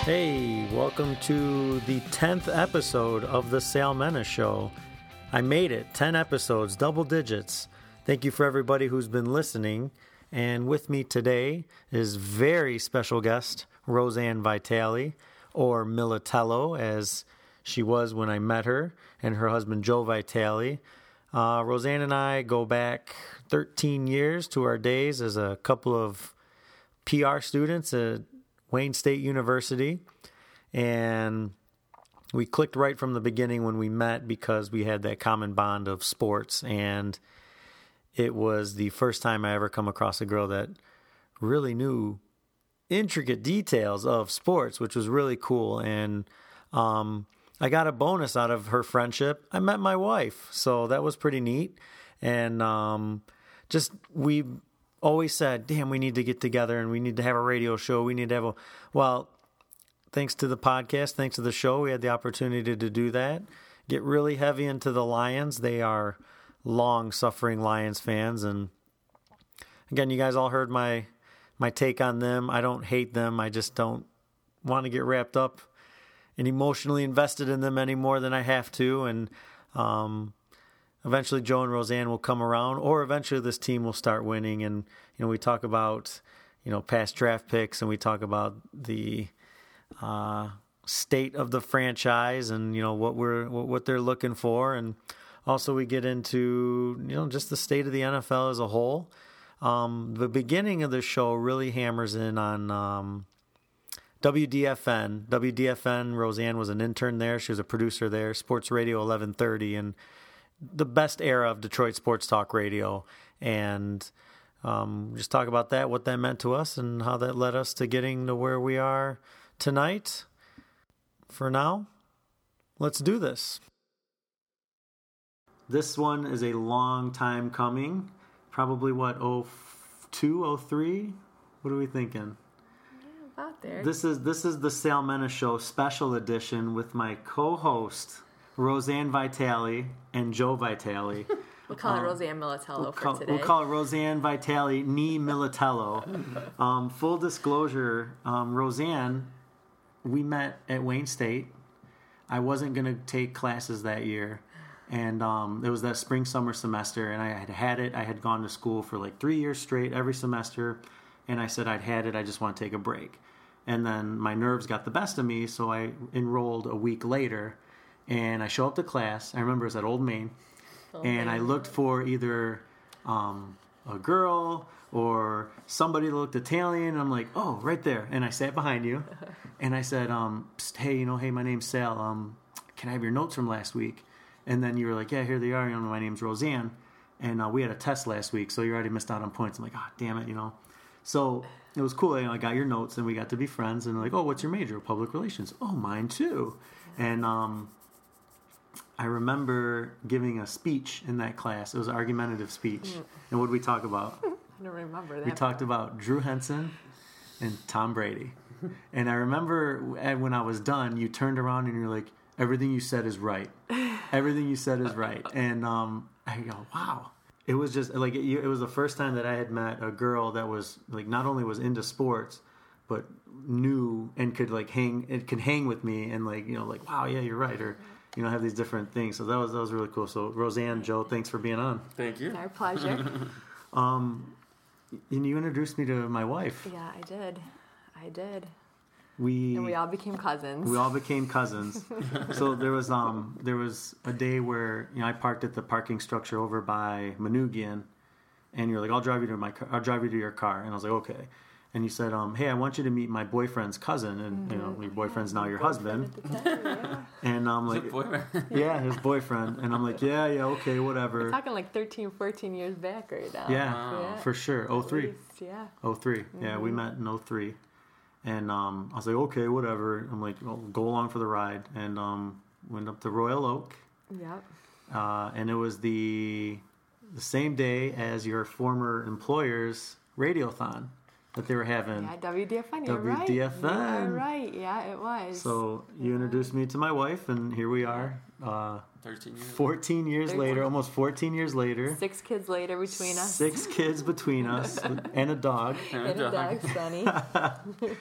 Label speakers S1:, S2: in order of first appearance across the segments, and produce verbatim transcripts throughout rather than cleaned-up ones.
S1: Hey, welcome to the tenth episode of the Sal Menace Show. I made it, ten episodes, double digits. Thank you for everybody who's been listening. And with me today is very special guest, Roseanne Vitale, or Militello, as she was when I met her, and her husband, Joe Vitale. Uh, Roseanne and I go back thirteen years to our days as a couple of P R students at Wayne State University, and we clicked right from the beginning when we met because we had that common bond of sports, and it was the first time I ever come across a girl that really knew intricate details of sports, which was really cool. And um, I got a bonus out of her friendship. I met my wife, so that was pretty neat. And um, just we always said, damn, we need to get together and we need to have a radio show. We need to have a, well, thanks to the podcast, thanks to the show, we had the opportunity to do that. Get really heavy into the Lions. They are long-suffering Lions fans. And again, you guys all heard my my take on them. I don't hate them. I just don't want to get wrapped up and emotionally invested in them any more than I have to. And um eventually Joe and Roseanne will come around, or eventually this team will start winning. And, you know, we talk about, you know, past draft picks, and we talk about the uh, state of the franchise and, you know, what we're, what, what they're looking for. And also we get into, you know, just the state of the N F L as a whole. Um, the beginning of the show really hammers in on um, W D F N. W D F N, Roseanne was an intern there. She was a producer there, Sports Radio eleven thirty, and the best era of Detroit sports talk radio. And um, just talk about that, what that meant to us, and how that led us to getting to where we are tonight. For now, let's do this. This one is a long time coming. Probably, what, oh two, oh three? What are we thinking?
S2: Yeah, about there.
S1: This is, this is the Sal Menace Show special edition with my co-host, Roseanne Vitale and Joe Vitale.
S2: We'll call
S1: um,
S2: it Roseanne Militello
S1: we'll
S2: for
S1: call,
S2: today.
S1: We'll call it Roseanne Vitale Nee Militello. um, full disclosure, um, Roseanne, we met at Wayne State. I wasn't going to take classes that year. And um, it was that spring, summer semester, and I had had it. I had gone to school for like three years straight, every semester. And I said, I'd had it. I just want to take a break. And then my nerves got the best of me, so I enrolled a week later. And I show up to class. I remember it was at Old Main. Old and Main. I looked for either um, a girl or somebody that looked Italian. And I'm like, oh, right there. And I sat behind you. And I said, um, hey, you know, hey, my name's Sal. Um, can I have your notes from last week? And then you were like, yeah, here they are. You know, my name's Roseanne. And uh, we had a test last week, so you already missed out on points. I'm like, oh, damn it, you know. So it was cool. You know, I got your notes, and we got to be friends. And like, oh, what's your major? Public relations. Oh, mine too. And um, I remember giving a speech in that class. It was an argumentative speech. Mm. And what did we talk about?
S2: I don't remember that.
S1: We talked about Drew Henson and Tom Brady. And I remember when I was done, you turned around and you're like, everything you said is right. Everything you said is right. And um, I go, wow. It was just like, it, it was the first time that I had met a girl that was like, not only was into sports, but knew and could like hang, it could hang with me and like, you know, like, wow, yeah, you're right. Or, you know, have these different things. So that was, that was really cool. So Roseanne, Joe, thanks for being on.
S3: Thank you.
S2: Our pleasure.
S1: um, and you introduced me to my wife.
S2: Yeah, I did. I did.
S1: We
S2: and we all became cousins.
S1: We all became cousins. So there was um there was a day where, you know, I parked at the parking structure over by Manoogian, and you're like, I'll drive you to my car, I'll drive you to your car, and I was like, okay. And you said, um, hey, I want you to meet my boyfriend's cousin, and mm-hmm. you know, your boyfriend's now your husband.
S2: Yeah.
S1: And I'm like, yeah, his boyfriend, and I'm like, yeah, yeah, okay, whatever.
S2: We're talking like thirteen, fourteen years back right now.
S1: Yeah, wow. yeah. For sure. oh three.
S2: Yeah.
S1: oh three. Mm-hmm. Yeah, we met in oh three. And um, I was like, okay, whatever. I'm like, well, go along for the ride. And um, went up to Royal Oak.
S2: Yep.
S1: Uh, and it was the the same day as your former employer's radiothon that they were having.
S2: Yeah, W D F N, you're
S1: W D F N.
S2: right. You're right, yeah, it was.
S1: So you introduced me to my wife, and here we are. Uh,
S3: thirteen years.
S1: fourteen years
S2: thirteen.
S1: later, almost fourteen years later.
S2: Six kids later between us.
S1: Six kids between us, and a dog.
S2: And, and a dog, Sonny.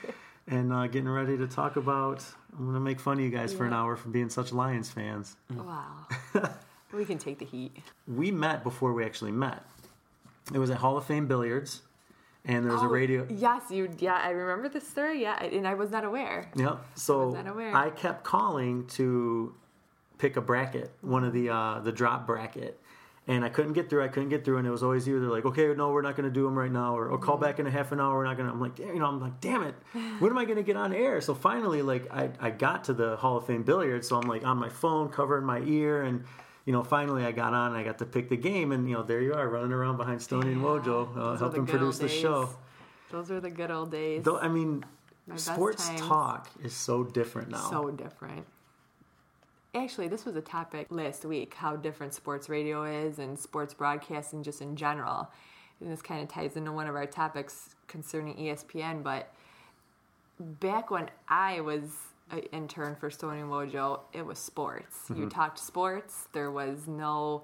S1: and uh, getting ready to talk about. I'm going to make fun of you guys
S2: Yeah.
S1: for an hour for being such Lions fans.
S2: Wow. We can take the heat.
S1: We met before we actually met. It was at Hall of Fame Billiards, and there was a
S2: Oh,
S1: radio.
S2: Yes, you. Yeah, I remember the story. Yeah, and I was not aware.
S1: Yep. So
S2: not aware.
S1: I kept calling to pick a bracket, one of the uh, the drop bracket, and I couldn't get through. I couldn't get through, and it was always either like, okay, no, we're not going to do them right now, or, or call back in a half an hour. We're not going to. I'm like, you know, I'm like, damn it, when am I going to get on air? So finally, like, I I got to the Hall of Fame Billiards, so I'm like on my phone, covering my ear, and. You know, finally I got on and I got to pick the game, and, you know, there you are running around behind Stoney and Wojo, uh,
S2: Those are
S1: helping
S2: the good
S1: produce
S2: old
S1: the
S2: days.
S1: show.
S2: Those are the good old days.
S1: Though, I mean,
S2: My best
S1: sports
S2: times.
S1: talk is so different now.
S2: So different. Actually, this was a topic last week, how different sports radio is and sports broadcasting just in general. And this kind of ties into one of our topics concerning E S P N, but back when I was an intern for Stoney and Wojo, it was sports.
S1: Mm-hmm.
S2: You talked sports. There was no,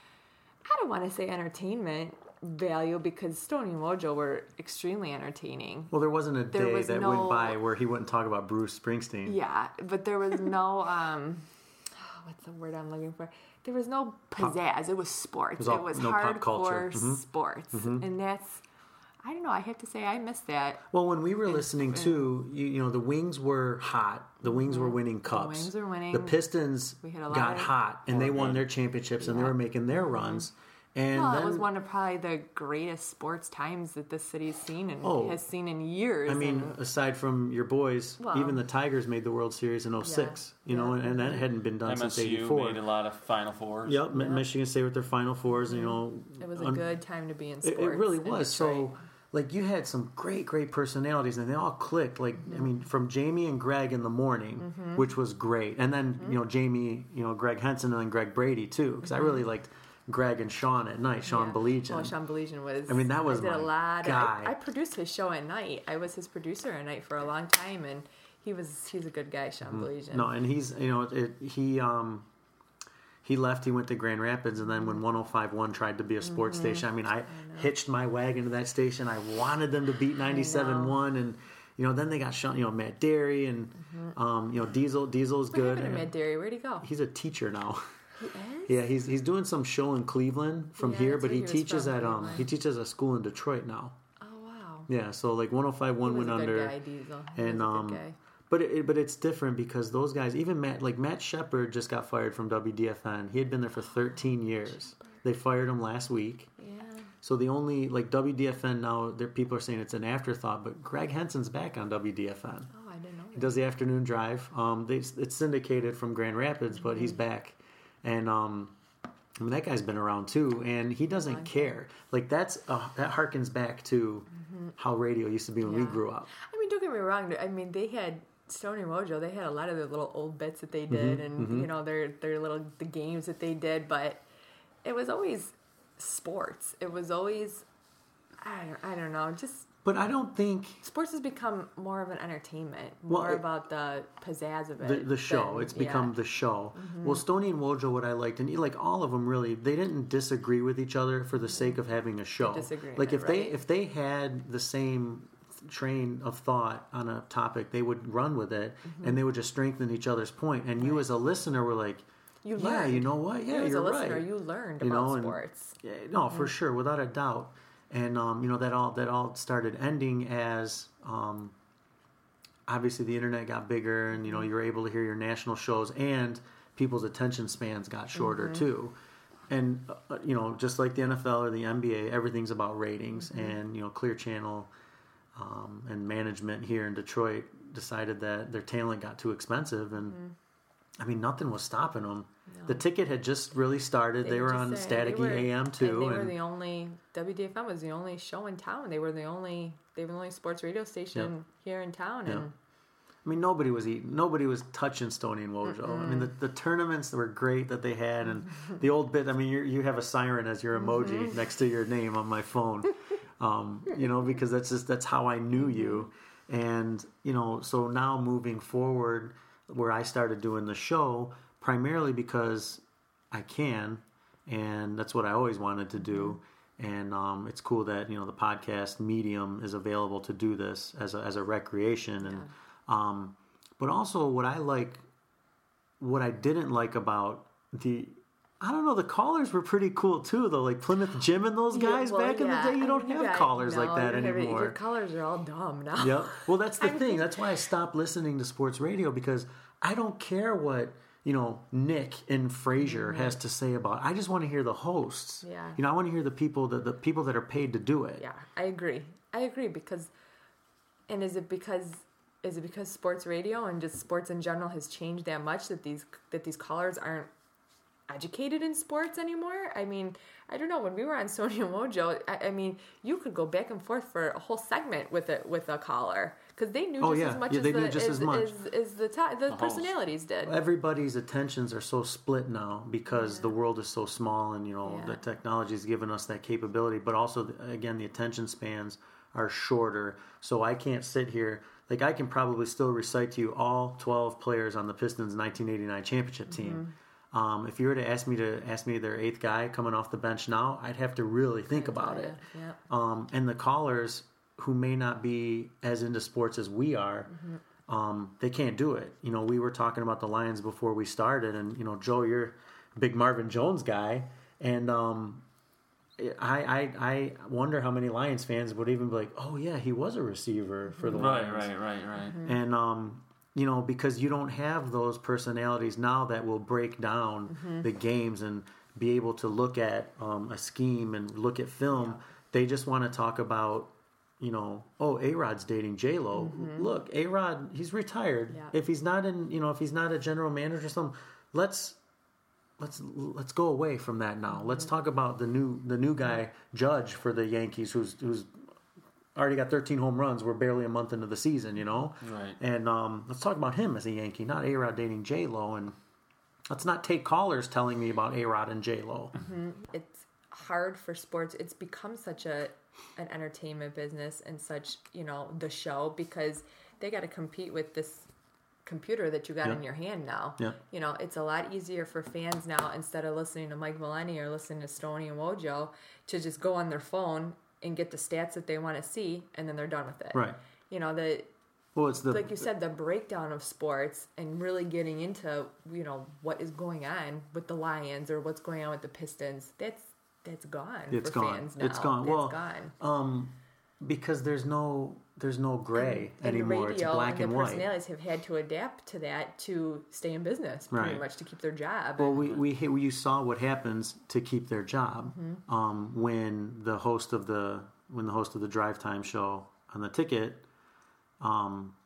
S2: I don't want to say entertainment value, because Stoney and Wojo were extremely entertaining.
S1: Well, there wasn't a
S2: There
S1: day
S2: was
S1: that
S2: no-
S1: went by where he wouldn't talk about Bruce Springsteen.
S2: Yeah, but there was no, um, what's the word I'm looking for? There was no pizzazz. It was sports.
S1: was all-
S2: It was
S1: no pop culture.
S2: hardcore
S1: Mhm.
S2: sports. And that's, I don't know, I have to say I miss that.
S1: Well, when we were listening to, you, you know, the Wings were hot. The Wings were winning cups.
S2: Wings were winning.
S1: The Pistons
S2: We had a lot
S1: got
S2: of-
S1: hot, and they won their championships, and they
S2: Yeah.
S1: were making their runs. And
S2: Well,
S1: then,
S2: it was one of probably the greatest sports times that this city's seen and
S1: Oh.
S2: has seen in years.
S1: I mean,
S2: and,
S1: aside from your boys,
S2: Well-
S1: even the Tigers made the World Series in oh six, you know,
S2: Yeah.
S1: and, and that hadn't been done since
S3: M S U
S1: eighty-four.
S3: made a lot of Final Fours.
S1: Yep, Mi- Michigan State with their Final Fours, you know.
S2: it was a
S1: un-
S2: good time to be in
S1: It,
S2: sports.
S1: it really
S2: in
S1: was.
S2: Detroit.
S1: So, like, you had some great, great personalities, and they all clicked. Like, I mean, from Jamie and Greg in the morning,
S2: Mm-hmm.
S1: which was great, and then you know Jamie, you know Greg Henson, and then Greg Brady too, because I really liked Greg and Sean at night. Sean
S2: Mm-hmm. Yeah.
S1: Belegian.
S2: Well, Sean Belegian was.
S1: I mean, that was
S2: I did
S1: my
S2: a lot.
S1: guy.
S2: I, I produced his show at night. I was his producer at night for a long time, and he was. He's a good guy, Sean Belegian.
S1: No, and he's you know it, he um he left. He went to Grand Rapids, and then when one oh five point one tried to be a sports
S2: Mm-hmm.
S1: station, I mean, I, hitched my wagon to that station. I wanted them to beat ninety-seven point one, and you know then they got Sean, you know Matt Derry, and um you know Diesel. Diesel's
S2: Mm-hmm. What
S1: good.
S2: happened to Matt Derry? Where'd he go?
S1: He's a teacher now.
S2: He is?
S1: Yeah, he's he's doing some show in Cleveland from
S2: Yeah,
S1: here,
S2: that's
S1: but
S2: where
S1: he
S2: he was
S1: teaches
S2: from,
S1: at um
S2: Cleveland.
S1: he teaches at a school in Detroit now.
S2: Oh wow.
S1: Yeah, so like one oh five point one
S2: He was
S1: went
S2: a good
S1: under.
S2: guy, Diesel. He
S1: And
S2: was a
S1: um,
S2: good guy.
S1: but it, but it's different because those guys, even Matt, like Matt Shepard, just got fired from W D F N. He had been there for thirteen years. They fired him last week.
S2: Yeah.
S1: So the only like W D F N now, there people are saying it's an afterthought, but Greg Henson's back on W D F N.
S2: Oh, I didn't know.
S1: He does the afternoon drive. Um, they, it's syndicated from Grand Rapids, but he's back, and um, I mean that guy's been around too, and he doesn't care. Like that's uh, that harkens back to how radio used to be when we
S2: Yeah.
S1: grew up.
S2: I mean, don't get me wrong. I mean, they had Stoney and Wojo. They had a lot of their little old bits that they did, and you know their their little the games that they did. But it was always sports. It was always I don't, I don't know. Just
S1: But I don't think
S2: sports has become more of an entertainment,
S1: Well,
S2: more
S1: it-
S2: about the pizzazz of it.
S1: the, the show.
S2: than-
S1: It's become
S2: yeah.
S1: the show. Well, Stoney and Wojo, what I liked, and like all of them, really, they didn't disagree with each other for the sake of having a show.
S2: Disagreement,
S1: Like if they
S2: right.
S1: if they had the same train of thought on a topic, they would run with it, and they would just strengthen each other's point. And you, as a listener, were like,
S2: You
S1: "Yeah,
S2: learned.
S1: you know what? Yeah,
S2: You as
S1: you're
S2: a listener,
S1: right."
S2: you learned
S1: You
S2: about
S1: know, and-
S2: sports.
S1: Yeah, no, for sure, without a doubt. And um, you know that all that all started ending as um, obviously the internet got bigger, and you know you were able to hear your national shows, and people's attention spans got shorter too. And uh, you know, just like the N F L or the N B A, everything's about ratings. And you know, Clear Channel um, and management here in Detroit decided that their talent got too expensive, and I mean, nothing was stopping them. The ticket had just really started. They, were
S2: just
S1: on
S2: saying-
S1: Static
S2: they were-
S1: A M too,
S2: And they were
S1: and
S2: the only W D F M was the only show in town. They were the only they were the only sports radio station here in town.
S1: Yep.
S2: And
S1: I mean, nobody was eating, nobody was touching Stoney and Wojo. I mean, the, the tournaments were great that they had, and the old bit. I mean, you you have a siren as your emoji next to your name on my phone, um, you know, because that's just that's how I knew you, and you know, so now moving forward, where I started doing the show primarily because I can, and that's what I always wanted to do. and um, it's cool that you know the podcast medium is available to do this as a, as a recreation, and yeah. um, but also what I like, what I didn't like about the. I don't know. The callers were pretty cool too, though. Like Plymouth Jim and those guys
S2: yeah, well,
S1: back in
S2: yeah.
S1: the day, you don't
S2: I mean,
S1: have
S2: you got,
S1: callers
S2: no,
S1: like that
S2: your,
S1: anymore.
S2: Your callers are all dumb now.
S1: Yep. Well, that's the
S2: I
S1: thing.
S2: mean,
S1: That's why I stopped listening to sports radio, because I don't care what you know Nick and Frazier mm-hmm. has to say about it. I just want to hear the hosts.
S2: Yeah.
S1: You know, I want to hear the people that the people that are paid to do it.
S2: Yeah, I agree. I agree because, and is it because is it because sports radio and just sports in general has changed that much that these that these callers aren't educated in sports anymore? I mean, I don't know. When we were on Sony and Mojo, I, I mean, you could go back and forth for a whole segment with a with a caller because they knew
S1: oh,
S2: just
S1: yeah.
S2: as much
S1: yeah,
S2: as
S1: they
S2: the
S1: knew just
S2: as,
S1: as much.
S2: as, as the t- the, the personalities did.
S1: Everybody's attentions are so split now because yeah. the world is so small, and you know yeah. the technology has given us that capability. But also, again, the attention spans are shorter, so I can't sit here. Like I can probably still recite to you all twelve players on the Pistons nineteen eighty-nine championship team. Mm-hmm. Um, if you were to ask me to ask me their eighth guy coming off the bench now, I'd have to really think about it.
S2: Yeah.
S1: Um, and the callers who may not be as into sports as we are, mm-hmm. um, they can't do it. You know, we were talking about the Lions before we started, and you know, Joe, you're a big Marvin Jones guy, and um, I, I I wonder how many Lions fans would even be like, oh yeah, he was a receiver for the
S3: right,
S1: Lions.
S3: Right, right, right, right.
S1: Mm-hmm. And um, you know, because you don't have those personalities now that will break down mm-hmm. the games and be able to look at um, a scheme and look at film. Yeah. They just want to talk about, you know, oh, A-Rod's dating J-Lo. Mm-hmm. Look, A-Rod, he's retired. Yeah. If he's not in, you know, if he's not a general manager or something, let's let's let's go away from that now. Mm-hmm. Let's talk about the new the new guy, Judge, for the Yankees, who's who's already got thirteen home runs. We're barely a month into the season, you know?
S3: Right.
S1: And um, let's talk about him as a Yankee, not A-Rod dating J-Lo. And let's not take callers telling me about A-Rod and J-Lo.
S2: Mm-hmm. It's hard for sports. It's become such a an entertainment business and such, you know, the show, because they got to compete with this computer that you got
S1: yep.
S2: in your hand now.
S1: Yep.
S2: You know, it's a lot easier for fans now, instead of listening to Mike Valeni or listening to Stoney and Wojo, to just go on their phone and get the stats that they want to see, and then they're done with it.
S1: Right.
S2: You know, the
S1: well, it's the
S2: like you said, the breakdown of sports and really getting into, you know, what is going on with the Lions or what's going on with the Pistons. That's that's gone.
S1: It's
S2: for
S1: gone.
S2: Fans now.
S1: It's gone.
S2: It's
S1: well,
S2: gone.
S1: Um, because there's no there's no gray
S2: and, and
S1: anymore.
S2: Radio
S1: it's black
S2: and,
S1: and
S2: the
S1: white.
S2: Personalities have had to adapt to that to stay in business, pretty
S1: right.
S2: much, to keep their job.
S1: Well, we we you saw what happens to keep their job mm-hmm. um, when the host of the when the host of the Drive Time show on the Ticket um,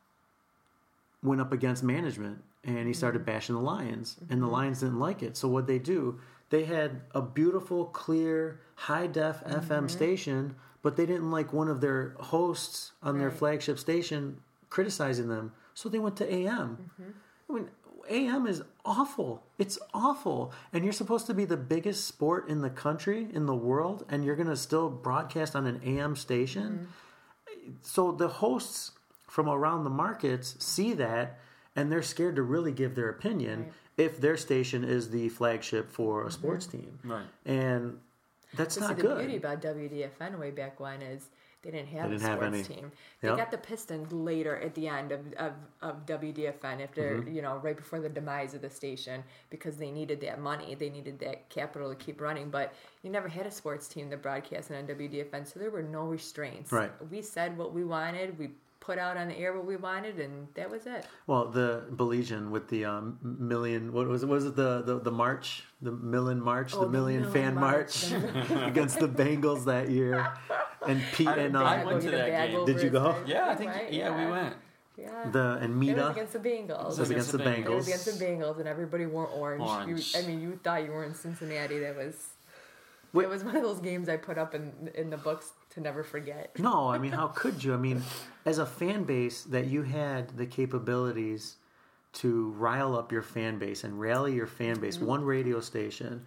S1: went up against management, and he started mm-hmm. bashing the Lions, mm-hmm. and the Lions didn't like it. So what they do? They had a beautiful, clear, high-def mm-hmm. F M station, but they didn't like one of their hosts on right. their flagship station criticizing them, so they went to A M. Mm-hmm. I mean, A M is awful. It's awful. And you're supposed to be the biggest sport in the country, in the world, and you're going to still broadcast on an A M station? Mm-hmm. So the hosts from around the markets see that, and they're scared to really give their opinion right. if their station is the flagship for a sports mm-hmm. team.
S3: Right.
S1: And that's
S2: so
S1: not
S2: see,
S1: good.
S2: The beauty about W D F N way back when is they didn't have
S1: they didn't
S2: a sports
S1: have
S2: team. They
S1: yep.
S2: got the Pistons later at the end of, of, of W D F N, after mm-hmm. you know, right before the demise of the station, because they needed that money, they needed that capital to keep running. But you never had a sports team that broadcasted on W D F N, so there were no restraints.
S1: Right.
S2: We said what we wanted. We put out on the air what we wanted, and that was it.
S1: Well, the Belizean with the um, million, what was it? Was it the, the, the march, the Millen March,
S2: oh,
S1: the Million
S2: the
S1: Fan March, march against the Bengals that year? And Pete
S3: I,
S1: and um,
S3: I went to that game.
S1: Did you go?
S3: Yeah, I think
S2: right?
S3: yeah,
S2: yeah,
S3: we went.
S2: Yeah.
S1: The and Mita.
S2: It was against the Bengals.
S1: It was against, against the Bengals.
S2: It was against the Bengals, and everybody wore orange.
S3: Orange.
S2: You, I mean, you thought you were in Cincinnati. That was. Wait. It was one of those games I put up in in the books to never forget.
S1: No, I mean, how could you? I mean, as a fan base, that you had the capabilities to rile up your fan base and rally your fan base, mm-hmm. one radio station,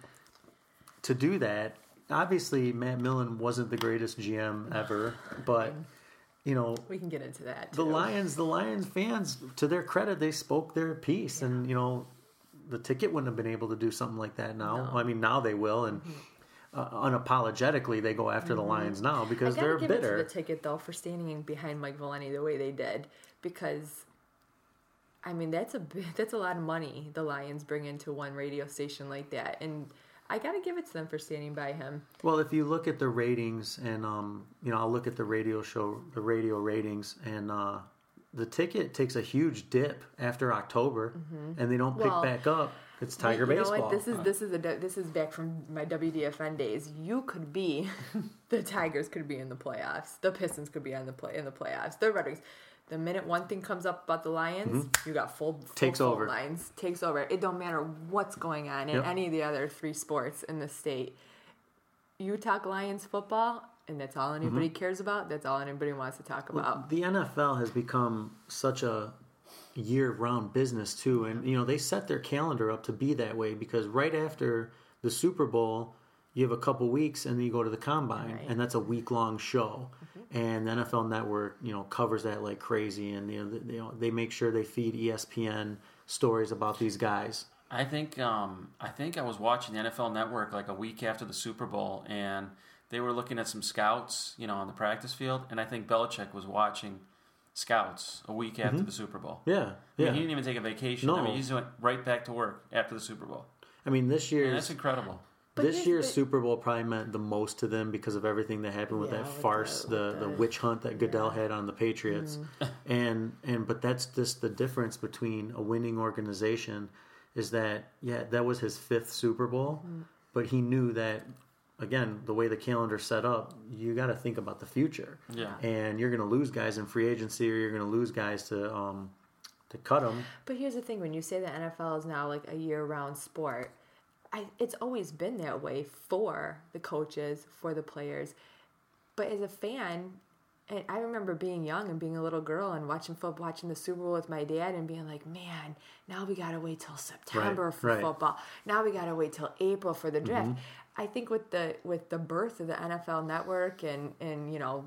S1: to do that. Obviously, Matt Millen wasn't the greatest G M ever, but you know,
S2: we can get into that. Too.
S1: The Lions, the Lions fans, to their credit, they spoke their piece, yeah. and you know, the Ticket wouldn't have been able to do something like that now. No. I mean, now they will, and. Mm-hmm. uh, unapologetically they go after mm-hmm. the Lions now because they're
S2: give
S1: bitter.
S2: It to the ticket though for standing behind Mike Valenti the way they did, because I mean that's a that's a lot of money the Lions bring into one radio station like that, and I got to give it to them for standing by him.
S1: Well, if you look at the ratings, and um, you know, I'll look at the radio show, the radio ratings, and uh, the ticket takes a huge dip after October, mm-hmm. and they don't pick well, back up. It's Tiger
S2: you
S1: baseball.
S2: Know what? This is this is a this is back from my W D F N days. You could be, the Tigers could be in the playoffs. The Pistons could be on the play in the playoffs. The Red Wings. The minute one thing comes up about the Lions, mm-hmm. you got full, full
S1: takes
S2: full
S1: over.
S2: Lines takes over. It don't matter what's going on in yep. any of the other three sports in the state. You talk Lions football, and that's all anybody mm-hmm. cares about. That's all anybody wants to talk about.
S1: Well, the N F L has become such a year-round business too, and you know they set their calendar up to be that way because right after the Super Bowl, you have a couple weeks, and then you go to the Combine, right. and that's a week-long show. Mm-hmm. And the N F L Network, you know, covers that like crazy, and you know, they, you know, they make sure they feed E S P N stories about these guys.
S3: I think um, I think I was watching the N F L Network like a week after the Super Bowl, and they were looking at some scouts, you know, on the practice field, and I think Belichick was watching scouts a week after
S1: mm-hmm.
S3: the Super Bowl.
S1: Yeah,
S3: I
S1: yeah.
S3: mean, he didn't even take a vacation.
S1: No.
S3: I mean, he just went right back to work after the Super Bowl.
S1: I mean, this year
S3: that's incredible.
S2: But
S1: this year's but, Super Bowl probably meant the most to them because of everything that happened with
S2: yeah,
S1: that
S2: with
S1: farce,
S2: the,
S1: the,
S2: the,
S1: the witch hunt that Goodell
S2: yeah.
S1: had on the Patriots,
S2: mm.
S1: and and but that's just the difference between a winning organization is that yeah that was his fifth Super Bowl, mm. but he knew that again the way the calendar's set up, you got to think about the future,
S3: yeah,
S1: and you're going to lose guys in free agency or you're going to lose guys to um to cut them.
S2: But here's the thing: when you say the N F L is now like a year-round sport. I, it's always been that way for the coaches, for the players. But as a fan, and I remember being young and being a little girl and watching football, watching the Super Bowl with my dad and being like, man, now we got to wait till September
S1: right,
S2: for
S1: right.
S2: football. Now we got to wait till April for the draft. Mm-hmm. I think with the with the birth of the N F L Network and, and you know,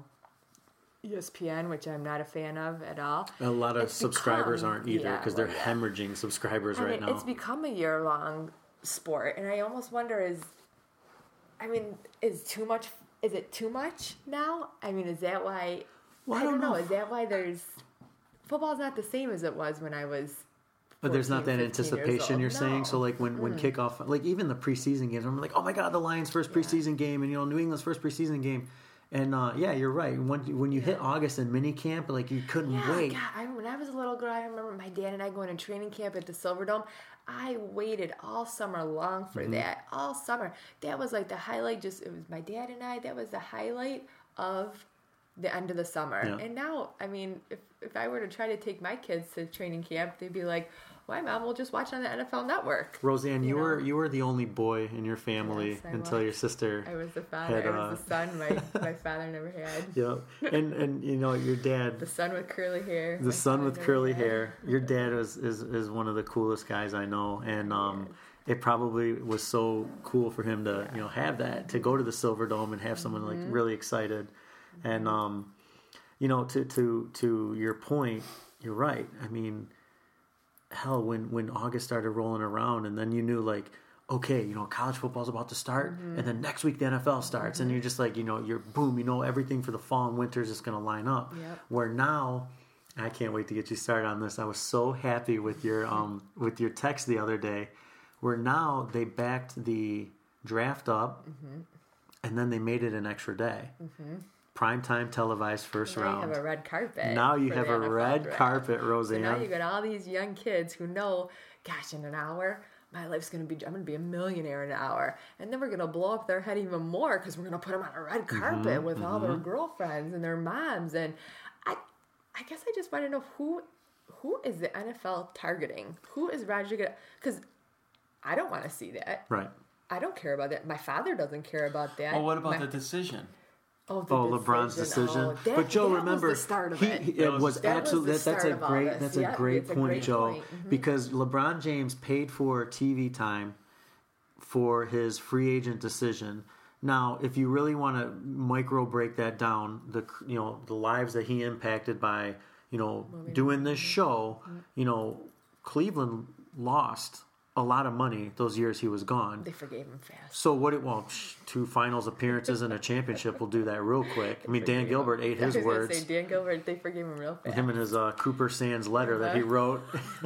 S2: E S P N, which I'm not a fan of at all.
S1: A lot of
S2: it's
S1: subscribers
S2: become,
S1: aren't either because yeah,
S2: well,
S1: they're
S2: yeah.
S1: hemorrhaging subscribers
S2: I
S1: right
S2: mean,
S1: now.
S2: It's become a year-long sport, and I almost wonder is I mean is too much is it too much now? I mean, is that why
S1: well,
S2: I,
S1: I don't
S2: don't know.
S1: know
S2: Is that why there's football's not the same as it was when I was
S1: but there's not that anticipation you're
S2: no.
S1: saying so like when, when mm. kickoff like even the preseason games I'm like oh my god the Lions first preseason yeah. game and you know New England's first preseason game and uh, yeah you're right when when you yeah. hit August in mini camp like you couldn't
S2: yeah,
S1: wait.
S2: God, I, when I was a little girl I remember my dad and I going to training camp at the Silverdome. I waited all summer long for mm-hmm. that. All summer. That was like the highlight. Just it was my dad and I. That was the highlight of the end of the summer.
S1: Yeah.
S2: And now, I mean, if if I were to try to take my kids to training camp, they'd be like, "Why, Mom? We'll just watch on the N F L Network."
S1: Roseanne, you,
S2: you know?
S1: were you were the only boy in your family
S2: yes,
S1: until
S2: was.
S1: your sister.
S2: I was the father.
S1: Had, uh,
S2: I was the son. My my father never had.
S1: Yeah, and and you know your dad.
S2: The son with curly hair.
S1: The son with curly had. hair. Your dad is, is is one of the coolest guys I know, and um, it probably was so cool for him to yeah. you know have that to go to the Silverdome and have someone mm-hmm. like really excited, mm-hmm. and um, you know to to to your point, you're right. I mean. Hell, when, when August started rolling around and then you knew like, okay, you know, college football's about to start mm-hmm. and then next week the N F L starts mm-hmm. and you're just like, you know, you're boom, you know, everything for the fall and winter is just going to line up.
S2: Yep.
S1: Where now, I can't wait to get you started on this. I was so happy with your um with your text the other day where now they backed the draft up mm-hmm. and then they made it an extra day. Mm-hmm. Primetime televised first
S2: now
S1: round.
S2: Now you have a red carpet.
S1: Now you have a
S2: N F L
S1: red
S2: draft.
S1: carpet, Roseanne.
S2: So now you got all these young kids who know, gosh, in an hour, my life's going to be, I'm going to be a millionaire in an hour. And then we're going to blow up their head even more because we're going to put them on a red carpet mm-hmm, with mm-hmm. all their girlfriends and their moms. And I I guess I just want to know who who is the N F L targeting? Who is Roger going to, because I don't want to see that.
S1: Right.
S2: I don't care about that. My father doesn't care about that.
S3: Well, what about
S2: my,
S3: the decision?
S2: Oh,
S1: oh LeBron's decision.
S2: Oh, that,
S1: but Joe,
S2: that
S1: remember,
S2: was the start of
S1: he,
S2: it.
S1: he, it was, was absolutely
S2: was
S1: that, that's a great
S2: this.
S1: that's
S2: yeah,
S1: a great
S2: it's a
S1: point,
S2: great
S1: Joe,
S2: point. Mm-hmm.
S1: because LeBron James paid for T V time for his free agent decision. Now, if you really want to micro break that down, the you know the lives that he impacted by you know Moving doing this show, mm-hmm. you know Cleveland lost a lot of money those years he was gone.
S2: They forgave him fast.
S1: So what it well, two finals appearances and a championship will do that real quick. I mean, Dan Gilbert ate his
S2: I was
S1: words.
S2: Gonna say, Dan Gilbert, they forgave him real fast.
S1: Him and his uh, Cooper Sands letter that he wrote.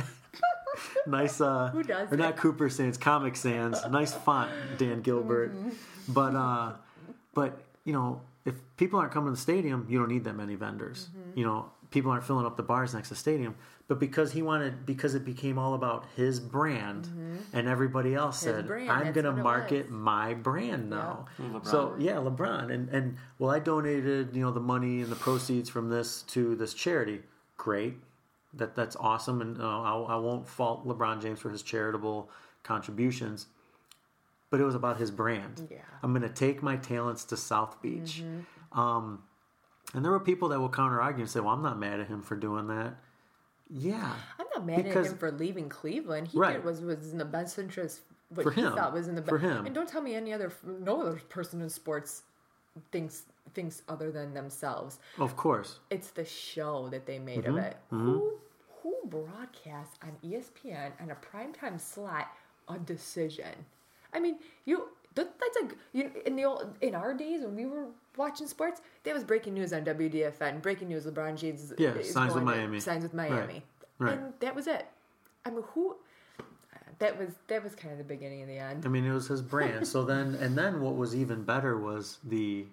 S1: Nice. Uh,
S2: Who does
S1: or
S2: it?
S1: not Cooper Sands, Comic Sans. Nice font, Dan Gilbert.
S2: Mm-hmm.
S1: But uh, but you know, if people aren't coming to the stadium, you don't need that many vendors.
S2: Mm-hmm.
S1: You know, people aren't filling up the bars next to the stadium. But because he wanted, because it became all about his brand,
S2: Mm-hmm.
S1: and everybody else
S2: His
S1: said,
S2: brand,
S1: "I'm
S2: that's
S1: going to
S2: what it
S1: market
S2: was.
S1: my brand now."
S3: Who, LeBron?
S1: So yeah, LeBron, and and well, I donated, you know, the money and the proceeds from this to this charity. Great, that that's awesome, and uh, I, I won't fault LeBron James for his charitable contributions. But it was about his brand.
S2: Yeah.
S1: I'm going to take my talents to South Beach.
S2: Mm-hmm.
S1: Um, and there were people that will counter argue and say, "Well, I'm not mad at him for doing that." Yeah.
S2: I'm not mad
S1: Because-
S2: at him for leaving Cleveland. He
S1: Right.
S2: did was was in the best interest. What
S1: For
S2: he
S1: him.
S2: thought was in the
S1: For
S2: best.
S1: him.
S2: And don't tell me any other no other person in sports thinks thinks other than themselves.
S1: Of course.
S2: It's the show that they made
S1: Mm-hmm.
S2: of it. Who who broadcasts on E S P N on a primetime slot a decision? I mean, you that, that's like you in the old in our days when we were watching sports, there was breaking news on W D F N. Breaking news: LeBron James is,
S1: Yeah,
S2: is
S1: signs with
S2: going to-
S1: Miami.
S2: signs with Miami,
S1: Right.
S2: and that was it. I mean, who? That was that was kind of the beginning of the end.
S1: I mean, it was his brand. So then, and then what was even better was the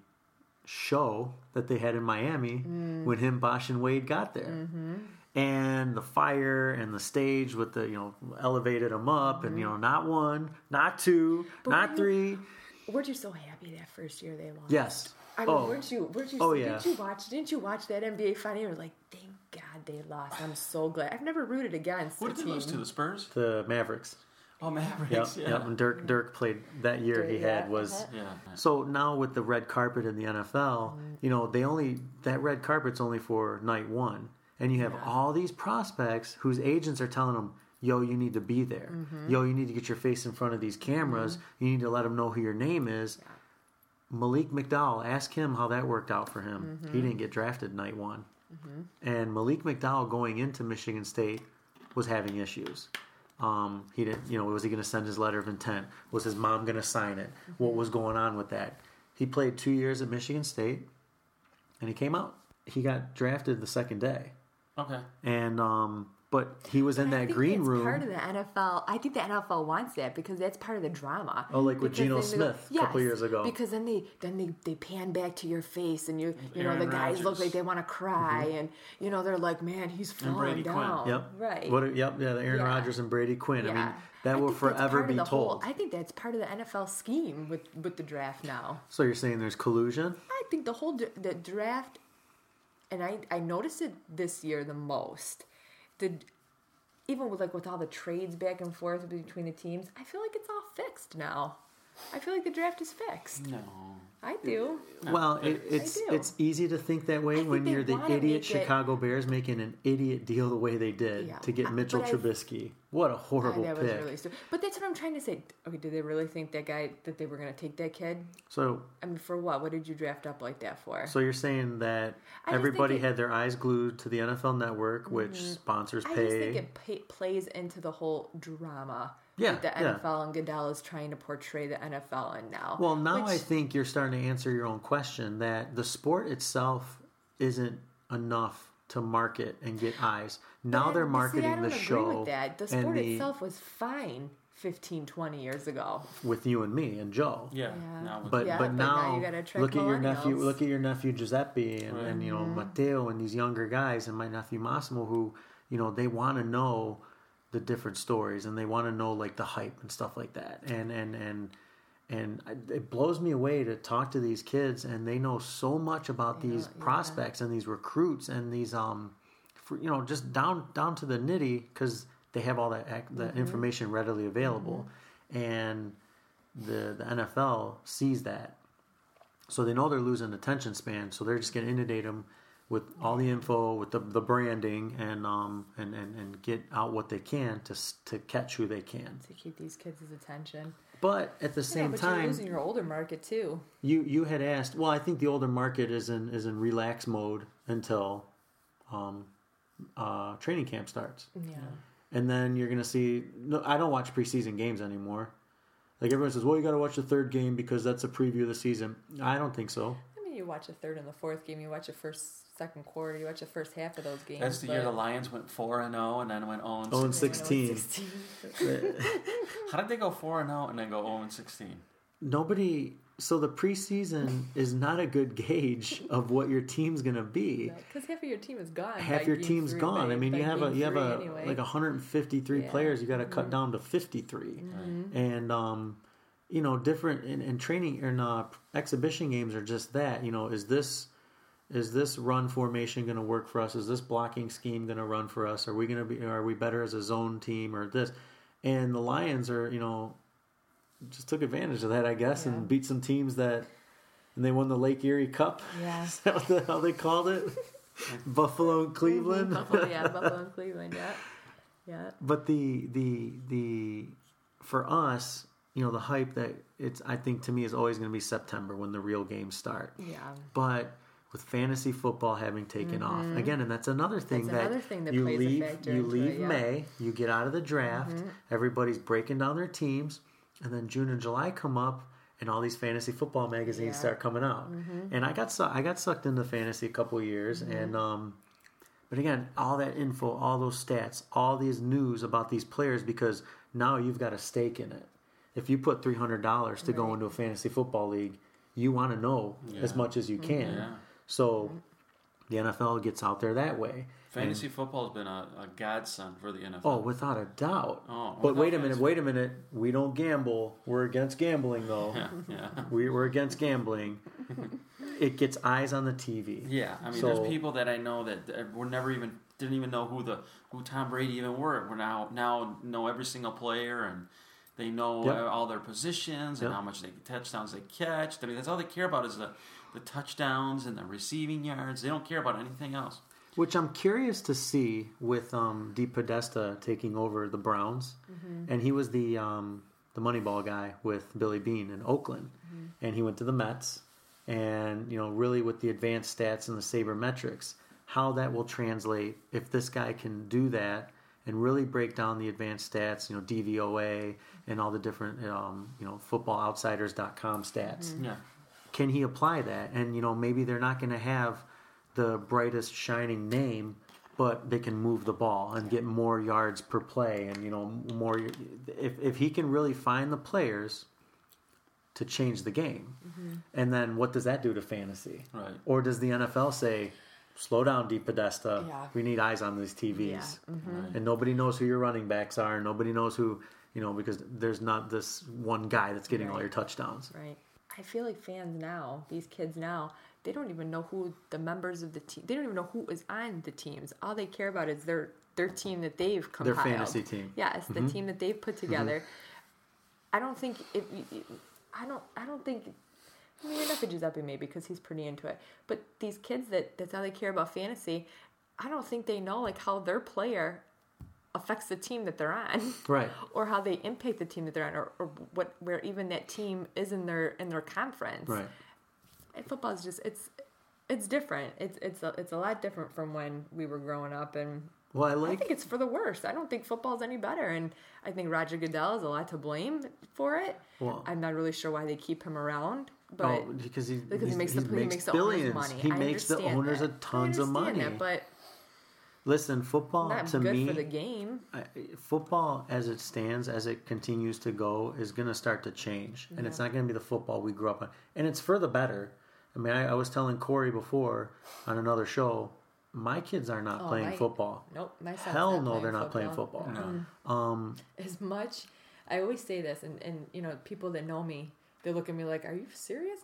S1: show that they had in Miami
S2: Mm.
S1: when him, Bosch, and Wade got there.
S2: Mm-hmm.
S1: And the fire and the stage with the, you know, elevated them up and, you know, not one, not two,
S2: But
S1: not
S2: were
S1: three.
S2: Weren't you so happy that first year they lost?
S1: Yes.
S2: I mean,
S1: oh,
S2: weren't you? Weren't you?
S1: Oh,
S2: didn't
S1: yeah.
S2: you watch? Didn't you watch that N B A final? You were like, thank God they lost. I'm so glad. I've never rooted against
S3: What
S2: a
S3: did they
S2: team.
S3: lose to? The Spurs?
S1: the Mavericks.
S3: Oh, Mavericks.
S1: Yep,
S3: yeah.
S1: yep. And Dirk, Dirk played that year he
S2: Yeah,
S1: had was...
S2: uh-huh.
S3: Yeah.
S1: So now with the red carpet in the N F L, you know, they only that red carpet's only for night one, and you have all these prospects whose agents are telling them, "Yo, you need to be there. Yo, you need to get your face in front of these cameras. You need to let them know who your name is." Malik McDowell, ask him how that worked out for him. He didn't get drafted night one, and Malik McDowell going into Michigan State was having issues. Um, he didn't, you know, was he going to send his letter of intent? Was his mom going to sign it? What was going on with that? He played two years at Michigan State, and he came out. He got drafted the second day,
S3: Okay.
S1: and um, but he was in
S2: But I
S1: that
S2: think
S1: green
S2: that's
S1: room.
S2: Part of the N F L. I think the N F L wants that because that's part of the drama.
S1: Oh, like with
S2: Because
S1: Geno
S2: then they go-
S1: Smith a couple years ago.
S2: Because then they then they, they pan back to your face and you you know
S3: Aaron
S2: the guys look
S3: Rodgers.
S2: like they want to cry and you know they're like, man, he's falling
S3: Brady Quinn.
S2: down.
S1: Yep.
S2: Right.
S1: What? Yep. Yeah. The Aaron
S2: Yeah.
S1: Rodgers and Brady Quinn. I
S2: Yeah.
S1: mean, that
S2: I
S1: will
S2: think that's
S1: forever
S2: part of
S1: be
S2: the whole-
S1: told.
S2: I think that's part of the N F L scheme with with the draft now.
S1: So you're saying there's collusion?
S2: I think the whole dra- the draft, and I I noticed it this year the most. The even with like with all the trades back and forth between the teams, I feel like it's all fixed now. I feel like the draft is fixed.
S3: No.
S2: I do.
S1: Well, it, it's
S2: do.
S1: it's easy to think that way
S2: think
S1: when
S2: they
S1: you're the
S2: wanna
S1: idiot
S2: make it-
S1: Chicago Bears making an idiot deal the way they did
S2: Yeah.
S1: to get
S2: Uh,
S1: Mitchell
S2: but I-
S1: Trubisky. What a horrible
S2: that was
S1: pick.
S2: really stupid. But that's what I'm trying to say. Okay, did they really think that guy that they were going to take that kid?
S1: So
S2: I mean, for what? What did you draft up like that for?
S1: so you're saying that
S2: I just think
S1: everybody
S2: it-
S1: had their eyes glued to the N F L Network, which sponsors
S2: I
S1: pay.
S2: just think it pay, plays into the whole drama
S1: Yeah,
S2: that the
S1: yeah.
S2: N F L and Goodell is trying to portray the N F L in now.
S1: Well, now
S2: which-
S1: I think you're starting to answer your own question that the sport itself isn't enough to market and get eyes. Now
S2: But-
S1: they're
S2: but see,
S1: marketing
S2: I don't
S1: the
S2: agree
S1: show
S2: with that. The
S1: and
S2: sport
S1: the,
S2: itself was fine fifteen, twenty years ago.
S1: with you and me and Joe.
S3: Yeah.
S2: Yeah.
S3: Now with
S1: But
S2: Yeah,
S1: but
S2: but now
S1: now,
S2: you gotta attract
S1: look at your nephew.
S2: millennials.
S1: Look at your nephew Giuseppe and, and you know
S2: Mm-hmm.
S1: Matteo and these younger guys and my nephew Massimo who you know they want to know the different stories and they want to know like the hype and stuff like that and and and and I- it blows me away to talk to these kids and they know so much about these
S2: yeah.
S1: prospects and these recruits and these um for, you know just down down to the nitty because they have all that ac- that
S2: Mm-hmm.
S1: information readily available and the the N F L sees that. So they know they're losing attention span, so they're just going to inundate them with all the info, with the, the branding, and um and, and, and get out what they can to s- to catch who they can.
S2: To keep these kids' attention.
S1: But at the
S2: Yeah,
S1: same
S2: but you're
S1: time,
S2: losing your older market too.
S1: you you had asked. Well, I think the older market is in is in relax mode until um, uh, training camp starts.
S2: Yeah.
S1: and then you're going to see. No, I don't watch preseason games anymore. Like everyone says, well, you got to watch the third game because that's a preview of the season. I don't think so.
S2: I mean, you watch the third and the fourth game. You watch the first, second quarter. You watch the first half of those games.
S3: That's the year the Lions went four and zero, and then went zero and
S1: oh and
S3: sixteen.
S1: sixteen.
S3: How did they go four and zero and then go zero and sixteen?
S1: Nobody. So the preseason is not a good gauge of what your team's going to be.
S2: Because half of your team is gone.
S1: Half your team's
S2: three,
S1: gone.
S2: by,
S1: I mean, you have a you have a
S2: anyway.
S1: like one hundred fifty-three
S2: yeah.
S1: players. You got to
S2: mm-hmm.
S1: cut down to fifty-three,
S2: mm-hmm.
S1: and um, you know, different in, in training and uh, exhibition games are just that. You know, is this is this run formation going to work for us? Is this blocking scheme going to run for us? Are we going to be? Are we better as a zone team or this? And the Lions are, you know, just took advantage of that, I guess,
S2: yeah.
S1: and beat some teams that. And they won the Lake Erie Cup.
S2: Yeah.
S1: Is that what the, how they called it? Buffalo and Cleveland.
S2: Mm-hmm. Buffalo, yeah, Buffalo and Cleveland. Yeah, yeah.
S1: But the the the for us, you know, the hype that it's I think to me is always going to be September when the real games start.
S2: Yeah.
S1: But with fantasy football having taken
S2: mm-hmm.
S1: off again, and that's another thing
S2: that's
S1: that,
S2: another thing that
S1: you
S2: plays
S1: leave
S2: a factor
S1: you
S2: into
S1: leave
S2: it, yeah.
S1: May, you get out of the draft,
S2: mm-hmm.
S1: everybody's breaking down their teams, and then June and July come up. And all these fantasy football magazines
S2: yeah.
S1: start coming out,
S2: mm-hmm.
S1: and I got su- I got sucked into fantasy a couple of years,
S2: mm-hmm.
S1: and um, but again, all that info, all those stats, all these news about these players, because now you've got a stake in it. If you put three hundred dollars to right. go into a fantasy football league, you want to know yeah. as much as you can.
S3: Yeah.
S1: So the N F L gets out there that way.
S3: Fantasy and, football has been a, a godsend for the N F L.
S1: Oh, without a doubt.
S3: Oh,
S1: but wait a minute, wait a minute. We don't gamble. We're against gambling, though.
S3: Yeah, yeah.
S1: We, we're against gambling. It gets eyes on the T V.
S3: Yeah, I mean,
S1: so,
S3: there's people that I know that were never even didn't even know who the who Tom Brady even were. We're now now know every single player, and they know
S1: yep.
S3: all their positions and
S1: yep.
S3: how much they touchdowns they catch. I mean, that's all they care about is the the touchdowns and the receiving yards. They don't care about anything else.
S1: Which I'm curious to see with um, DePodesta taking over the Browns, mm-hmm. and he was the um, the Moneyball guy with Billy Bean in Oakland, mm-hmm. and he went to the Mets, and you know really with the advanced stats and the sabermetrics, how that will translate if this guy can do that and really break down the advanced stats, you know D V O A and all the different um, you know football outsiders dot com stats.
S3: Mm-hmm. Yeah,
S1: can he apply that? And you know maybe they're not going to have the brightest shining name, but they can move the ball and get more yards per play, and you know more. If if he can really find the players to change the game, mm-hmm. and then what does that do to fantasy?
S3: Right.
S1: Or does the N F L say, "Slow down, DePodesta.
S2: Yeah.
S1: We need eyes on these T Vs,"
S2: yeah. mm-hmm.
S3: right.
S1: and nobody knows who your running backs are. Nobody knows who you know because there's not this one guy that's getting
S2: right.
S1: all your touchdowns.
S2: Right. I feel like fans now, these kids now, they don't even know who the members of the team. They don't even know who is on the teams. All they care about is their their team that they've compiled.
S1: Their fantasy team.
S2: Yes, the
S1: mm-hmm.
S2: team that they've put together. Mm-hmm. I don't think if I don't I don't think. I mean, enough of Giuseppe maybe because he's pretty into it. But these kids that that's all they care about fantasy. I don't think they know like how their player affects the team that they're on,
S1: right?
S2: Or how they impact the team that they're on, or, or what where even that team is in their in their conference,
S1: right?
S2: And football is just it's it's different. It's it's a, it's a lot different from when we were growing up, and
S1: well, I like.
S2: I think it's for the worse. I don't think football's any better, and I think Roger Goodell is a lot to blame for it.
S1: Well,
S2: I'm not really sure why they keep him around. But
S1: oh, because he,
S2: because he makes
S1: he
S2: the,
S1: makes
S2: he makes the
S1: billions.
S2: owners money.
S1: He
S2: I
S1: makes the owners
S2: that.
S1: a tons of money.
S2: That, but
S1: listen, football
S2: not
S1: to
S2: good
S1: me,
S2: for the game.
S1: I, football as it stands, as it continues to go, is going to start to change, yeah. and it's not going to be the football we grew up on, and it's for the better. I mean, I, I was telling Corey before on another show, my kids are not
S2: oh,
S1: playing
S2: my,
S1: football.
S2: Nope, my son's
S1: Hell
S2: not
S1: no,
S2: playing
S1: they're not
S2: football.
S1: playing football.
S3: No.
S1: Um,
S2: as much, I always say this, and, and you know, people that know me, they look at me like, "Are you serious?"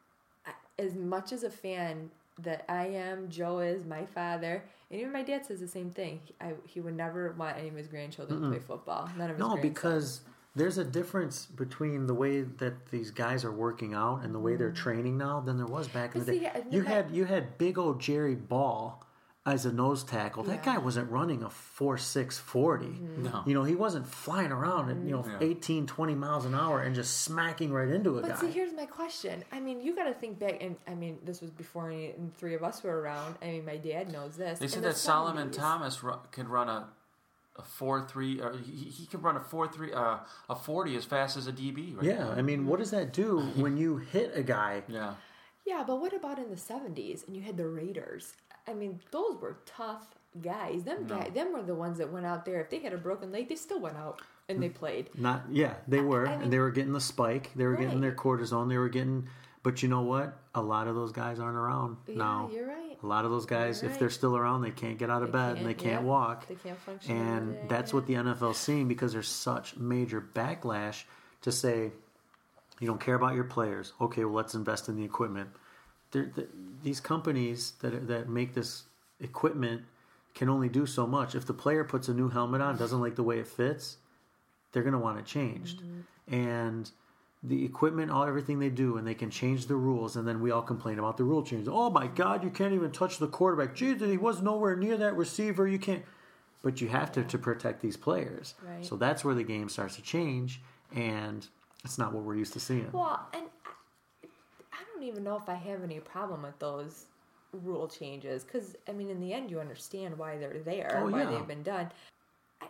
S2: I, as much as a fan that I am, Joe is, my father, and even my dad says the same thing. He, I, he would never want any of his grandchildren Mm-mm. to play football. None of his
S1: no,
S2: grandsons.
S1: because there's a difference between the way that these guys are working out and the way they're training now than there was back in the
S2: see,
S1: day.
S2: yeah,
S1: You
S2: that-
S1: had you had big old Jerry Ball as a nose tackle. That
S2: Yeah.
S1: guy wasn't running a four six forty.
S3: No.
S1: You know, he wasn't flying around at, you know,
S3: Yeah.
S1: eighteen, twenty miles an hour and just smacking right into a
S2: But
S1: guy.
S2: see, here's my question. I mean, you got to think back, and I mean, this was before any three of us were around. I mean, my dad knows this.
S3: They
S2: In
S3: said
S2: the
S3: that Solomon
S2: seventies
S3: Thomas ru- could run a a four three. Or he, he can run a four three, uh, a forty as fast as a D B. Right
S1: Yeah,
S3: now.
S1: I mean, what does that do when you hit a guy?
S3: Yeah.
S2: Yeah, but what about in the seventies and you had the Raiders? I mean, those were tough guys. Them
S3: No.
S2: guys, them were the ones that went out there. If they had a broken leg, they still went out and they played.
S1: Not yeah, they were,
S2: I mean-
S1: and they were getting the spike. They were getting
S2: Right.
S1: their cortisone. They were getting, but you know what? A lot of those guys aren't around
S2: Yeah,
S1: now.
S2: you're right.
S1: A lot of those guys,
S2: You're
S1: if they're
S2: right.
S1: still around, they can't get out of
S2: They
S1: bed and they
S2: can't-
S1: can't
S2: yeah,
S1: walk.
S2: They can't function. every
S1: And
S2: day,
S1: that's
S2: yeah.
S1: what the N F L's seeing because there's such major backlash to say, you don't care about your players. Okay, well, let's invest in the equipment. They're, the, these companies that that make this equipment can only do so much. If the player puts a new helmet on, doesn't like the way it fits, they're going to want it changed.
S2: Mm-hmm.
S1: And the equipment, all everything they do, and they can change the rules, and then we all complain about the rule changes. Oh my God, you can't even touch the quarterback. Gee, he was nowhere near that receiver. You can't. But you have to to protect these players.
S2: Right.
S1: So that's where the game starts to change, and it's not what we're used to seeing.
S2: Well, and I, I don't even know if I have any problem with those rule changes because I mean, in the end, you understand why they're there,
S1: Oh,
S2: why
S1: yeah.
S2: they've been done. I,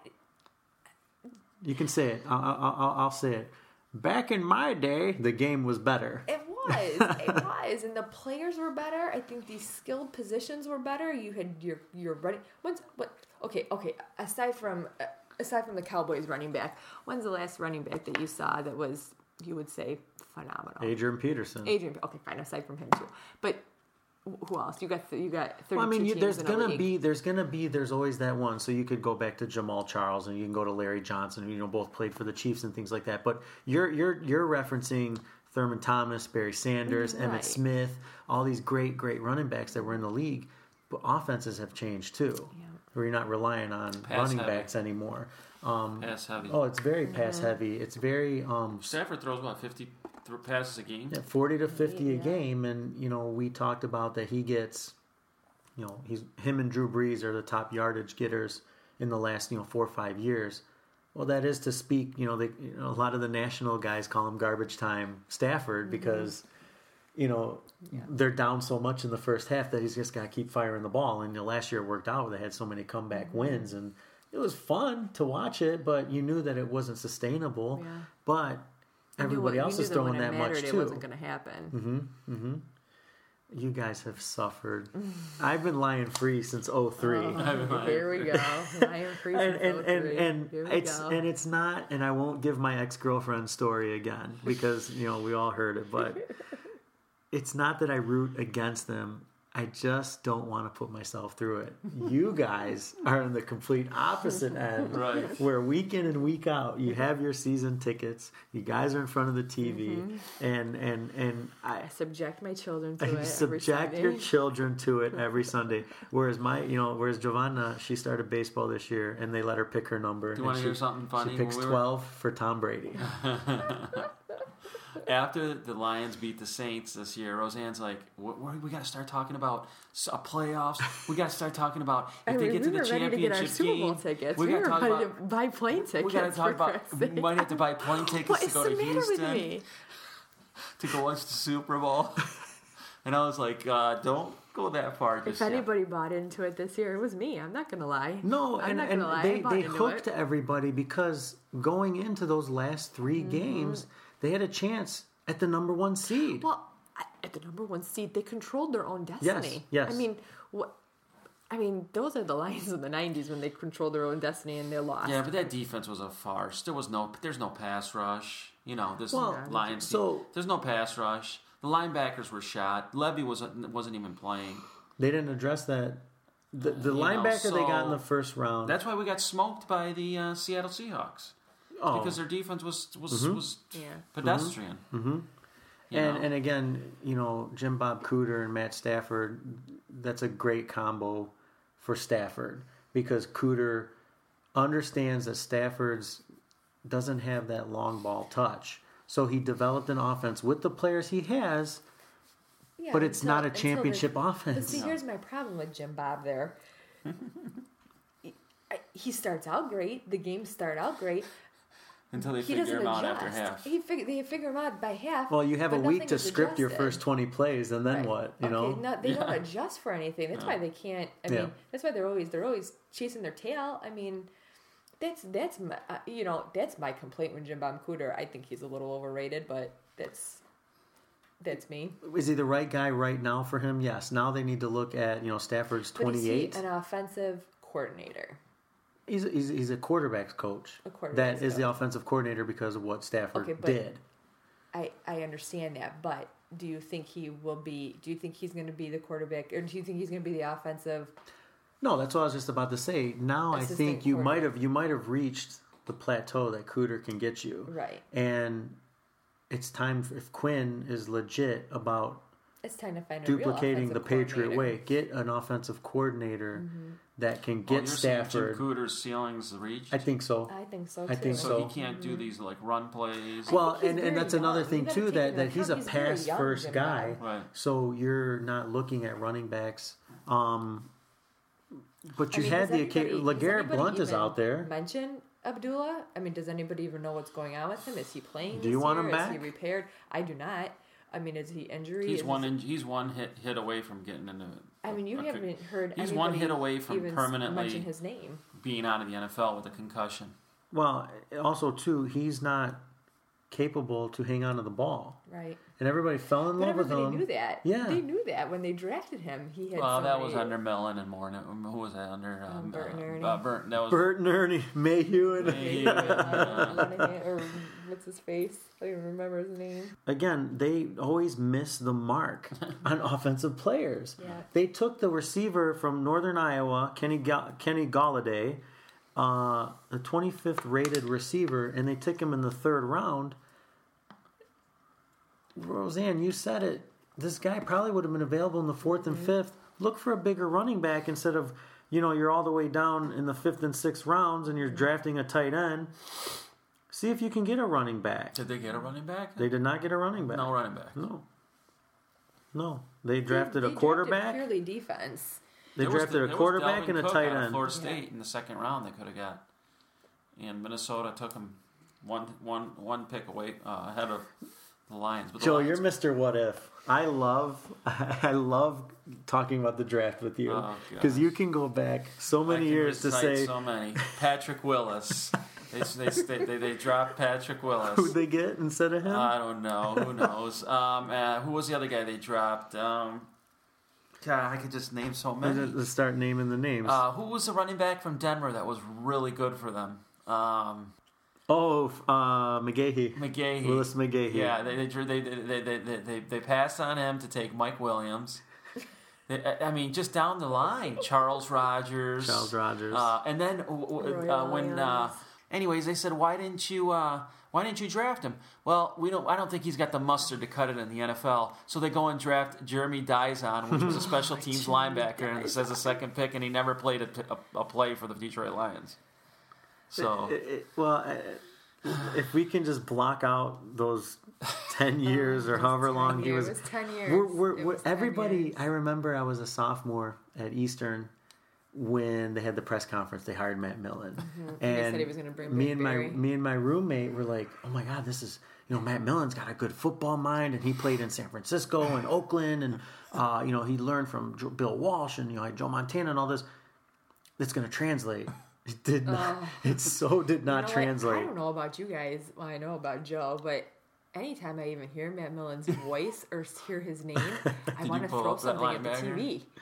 S1: You can say it. I'll, I'll, I'll, I'll say it. Back in my day, the game was better.
S2: It was, it was, and the players were better. I think these skilled positions were better. You had your your running. When's what? Okay, okay. Aside from uh, aside from the Cowboys running back, when's the last running back that you saw that was you would say phenomenal?
S1: Adrian Peterson.
S2: Adrian. Okay, fine. Aside from him too, but who else? You got you got thirty-two
S1: Well, I mean, you,
S2: teams
S1: there's
S2: in a
S1: gonna
S2: league.
S1: be, there's gonna be, there's always that one. So you could go back to Jamal Charles, and you can go to Larry Johnson, who you know both played for the Chiefs and things like that. But you're you're you're referencing Thurman Thomas, Barry Sanders,
S2: Right.
S1: Emmitt Smith, all these great great running backs that were in the league. But offenses have changed too,
S2: Yeah.
S1: where you're not relying on
S3: Pass
S1: running
S3: heavy.
S1: backs anymore. Um,
S3: Pass heavy.
S1: oh, it's very pass heavy. It's very um,
S3: Stafford throws about fifty th- passes a game.
S1: Yeah, forty to fifty a
S2: Yeah.
S1: game, and you know we talked about that he gets, you know, he's him and Drew Brees are the top yardage getters in the last you know four or five years. Well, that is to speak. You know, they, you know a lot of the national guys call him garbage time Stafford because you know
S2: Yeah.
S1: they're down so much in the first half that he's just got to keep firing the ball. And you know, last year it worked out; they had so many comeback wins, and it was fun to watch it. But you knew that it wasn't sustainable.
S2: Yeah.
S1: But
S2: You knew
S1: everybody
S2: what-
S1: else
S2: you
S1: is
S2: knew
S1: throwing
S2: when it
S1: that much
S2: mattered,
S1: too.
S2: It wasn't going to happen.
S1: You guys have suffered. I've been lying free since oh three.
S2: Oh, here we go. Lion Free
S1: and
S2: since
S1: and, and,
S2: oh three.
S1: and
S2: Here we
S1: it's
S2: go.
S1: and it's not, and I won't give my ex-girlfriend story again because you know we all heard it, but it's not that I root against them. I just don't want to put myself through it. You guys are on the complete opposite end,
S3: Right.
S1: where week in and week out you have your season tickets. You guys are in front of the T V,
S2: Mm-hmm.
S1: and and and I
S2: I subject my children to
S1: you
S2: it every
S1: subject
S2: Sunday.
S1: your children to it every Sunday. Whereas my, you know, whereas Giovanna, she started baseball this year, and they let her pick her number.
S3: Do you
S1: and
S3: wanna
S1: she-
S3: hear something funny?
S1: She picks
S3: When we were-
S1: twelve for Tom Brady.
S3: After the Lions beat the Saints this year, Roseanne's like, "What- what- "We got to start talking about s- uh, playoffs. We got to start talking about if
S2: I
S3: they
S2: mean,
S3: get
S2: we
S3: to the
S2: were ready to get our
S3: championship
S2: Super Bowl
S3: game.
S2: tickets.
S3: We
S2: We,
S3: got to
S2: were
S3: talk
S2: ready
S3: about.
S2: to buy plane tickets.
S3: We got to talk
S2: for
S3: about.
S2: Christ's
S3: We
S2: sake.
S3: might have to buy plane tickets
S2: What
S3: to
S2: is
S3: go
S2: the
S3: to
S2: matter
S3: Houston
S2: with me?
S3: to go watch the Super Bowl." And I was like, uh, "Don't go that far." Just
S2: If
S3: yet.
S2: anybody bought into it this year, it was me. I'm not going to lie.
S1: No,
S2: I'm
S1: and,
S2: not
S1: and
S2: gonna lie. I
S1: they,
S2: bought
S1: they
S2: into
S1: hooked
S2: it.
S1: everybody because going into those last three
S2: Mm-hmm.
S1: games, they had a chance at the number one seed.
S2: Well, I- at the number one seed, they controlled their own destiny.
S1: yes.
S2: I mean, what? I mean, those are the Lions of the nineties when they controlled their own destiny and they lost.
S3: Yeah, but that defense was a farce. There was no, there's no pass rush. You know, this
S1: Well,
S3: Lions.
S1: so-
S3: team, there's no pass rush. The linebackers were shot. Levy wasn't wasn't even playing.
S1: They didn't address that. The, the
S3: You know,
S1: linebacker they got in
S3: so-
S1: the first round.
S3: That's why we got smoked by the uh, Seattle Seahawks
S1: oh.
S3: because their defense was was was
S2: Yeah.
S3: pedestrian. Mm-hmm.
S1: And and again, you know, Jim Bob Cooter and Matt Stafford, that's a great combo for Stafford because Cooter understands that Stafford's doesn't have that long ball touch. So he developed an offense with the players he has,
S2: Yeah,
S1: but it's
S2: until-
S1: not a
S2: until
S1: championship
S2: the- But
S1: offense.
S2: see, here's my problem with Jim Bob there. he, I- he starts out great. The games start out great.
S3: Until they
S2: He
S3: figure
S2: doesn't
S3: him out
S2: adjust.
S3: after half.
S2: He fig- they figure him out by half.
S1: Well, you have a
S2: but
S1: week
S2: nothing
S1: to
S2: is
S1: script your
S2: adjusted.
S1: first twenty plays, and then
S2: Right.
S1: what? You
S2: okay,
S1: know,
S2: no, they don't
S3: Yeah.
S2: adjust for anything. That's why they can't. I
S1: Yeah.
S2: mean, that's why they're always they're always chasing their tail. I mean, that's that's my, uh, you know that's my complaint with Jim Bob Cooter. I think he's a little overrated, but that's that's me.
S1: Is he the right guy right now for him? Yes. Now they need to look at, you know, Stafford's twenty-eight.
S2: But is he an offensive coordinator?
S1: He's a, he's, he's a quarterback's coach.
S2: A quarterback's
S1: that is
S2: coach.
S1: the offensive coordinator because of what Stafford
S2: Okay, but
S1: did.
S2: I, I understand that, but do you think he will be? Do you think he's going to be the quarterback, or do you think he's going to be the offensive?
S1: No, that's what I was just about to say. Now I
S2: Assistant
S1: think you might
S2: coordinator.
S1: have you might have reached the plateau that Cooter can get you.
S2: Right.
S1: And it's time for, if Quinn is legit about
S2: It's time to find a
S1: duplicating
S2: real
S1: the
S2: offensive
S1: Patriot
S2: coordinator.
S1: way, get an offensive coordinator
S2: Mm-hmm.
S1: that can
S3: Oh,
S1: get
S3: you're saying
S1: Stafford.
S3: Jim Cooter's ceiling's reached?
S1: I think so.
S2: I think so.
S1: I
S2: Too.
S1: think
S3: so.
S1: so.
S3: he can't do these like run plays.
S1: Well,
S2: think he's
S1: and, and
S2: very
S1: that's another
S2: young.
S1: thing
S2: You gotta
S1: too
S2: take
S1: that,
S2: into
S1: that he's a
S2: account he's very
S1: pass
S2: young,
S1: first
S2: Jim
S1: guy.
S2: Bob.
S3: Right.
S1: So you're not looking at running backs. Um, but you
S2: I mean,
S1: had
S2: does
S1: the
S2: anybody-
S1: occasion.
S2: does
S1: LeGarrette
S2: anybody
S1: Blunt is
S2: even
S1: out there.
S2: Mention Abdullah. I mean, does anybody even know what's going on with him? Is he playing?
S1: Do
S2: this
S1: you want
S2: year?
S1: him
S2: Is he
S1: back?
S2: repaired? I do not. I mean, is he injury?
S3: He's
S2: Is
S3: one.
S2: he-
S3: In, he's one hit hit away from getting into.
S2: I mean, you
S3: a-
S2: haven't heard.
S3: He's one
S2: anybody
S3: hit away from
S2: even
S3: permanently
S2: mention his name.
S3: being out of the N F L with a concussion.
S1: Well, also too, he's not capable to hang on to the ball,
S2: Right.
S1: and everybody fell in
S2: But
S1: love with
S2: everybody
S1: him.
S2: knew that.
S1: Yeah.
S2: They knew that when they drafted him. He had.
S3: Well,
S2: so
S3: that
S2: many-
S3: was under Millen and Moore. Who was that under? Um,
S2: Um, Bert and
S3: uh,
S2: Ernie.
S3: Uh, Bert. That was
S1: Bert and Ernie Mayhew, and
S3: Mayhew.
S2: Linehan- or what's his face? I don't even remember his name.
S1: again, they always miss the mark on offensive players.
S2: Yeah.
S1: They took the receiver from Northern Iowa, Kenny Ga- Kenny Galladay, uh, the twenty-fifth rated receiver, and they took him in the third round. Roseanne, you said it. This guy probably would have been available in the fourth and fifth. Look for a bigger running back instead of, you know, you're all the way down in the fifth and sixth rounds and you're drafting a tight end. See if you can get a running back.
S3: Did they get a running back?
S1: They did not get a running back.
S3: No running back.
S1: No. No. They drafted
S2: They-
S1: a
S2: they
S1: quarterback.
S2: Drafted purely defense.
S1: They
S3: There was
S1: drafted
S3: the-
S1: a
S3: there was
S1: quarterback
S3: Dalvin
S1: and a
S3: Cook
S1: tight
S3: out of
S1: end.
S3: Florida State in the second round. They could have got, and Minnesota took him one one one pick away uh, ahead of the Lions. But the
S1: Joe,
S3: Lions,
S1: you're Mister What If. I love, I love talking about the draft with you
S3: Oh,
S1: because
S3: gosh.
S1: you can go back so
S3: I
S1: many
S3: can
S1: years to
S3: recite
S1: say
S3: so many. Patrick Willis. they, they, they, they, they dropped Patrick Willis.
S1: who they get instead of him.
S3: I don't know. Who knows? Um, uh, who was the other guy they dropped? Um, God, I could just name so
S1: Let's
S3: many.
S1: just start naming the names.
S3: Uh, who was the running back from Denver that was really good for them? Um,
S1: oh, uh, McGahee.
S3: McGahee.
S1: Willis McGahee.
S3: Yeah, they they, drew- they, they, they, they, they, they, they passed on him to take Mike Williams. They, I I mean, just down the line, Charles Rogers.
S1: Charles Rogers.
S3: Uh, and then w- w-
S2: Roy
S3: uh, when, uh,
S2: Williams.
S3: anyways, they said, why didn't you, uh, why didn't you draft him? Well, we don't. I don't think he's got the mustard to cut it in the N F L. So they go and draft Jeremy Dizon, which was a special teams linebacker, and this as a second pick, and he never played a, a, a play for the Detroit Lions. So
S1: It- it- well, uh, if we can just block out those ten years or however
S2: ten
S1: long he
S2: years.
S1: was,
S2: It was ten years.
S1: We're, we're,
S2: It
S1: we're,
S2: was ten
S1: everybody.
S2: years.
S1: I remember I was a sophomore at Eastern when they had the press conference. They hired Matt Millen,
S2: And
S1: and
S2: they said he was gonna bring
S1: me
S2: Big
S1: and my
S2: Barry.
S1: me and my roommate were like, "Oh my God, this is you know Matt Millen's got a good football mind, and he played in San Francisco and Oakland, and uh, you know he learned from Jo- Bill Walsh and you know Joe Montana and all this. That's going to translate." It did not. it so did
S2: You
S1: not
S2: know what?
S1: translate.
S2: I don't know about you guys. Well, I know about Joe, but anytime I even hear Matt Millen's voice or hear his name, I
S3: you
S2: want to
S3: pull
S2: throw
S3: up that
S2: something at the
S3: linebacker?
S2: T V.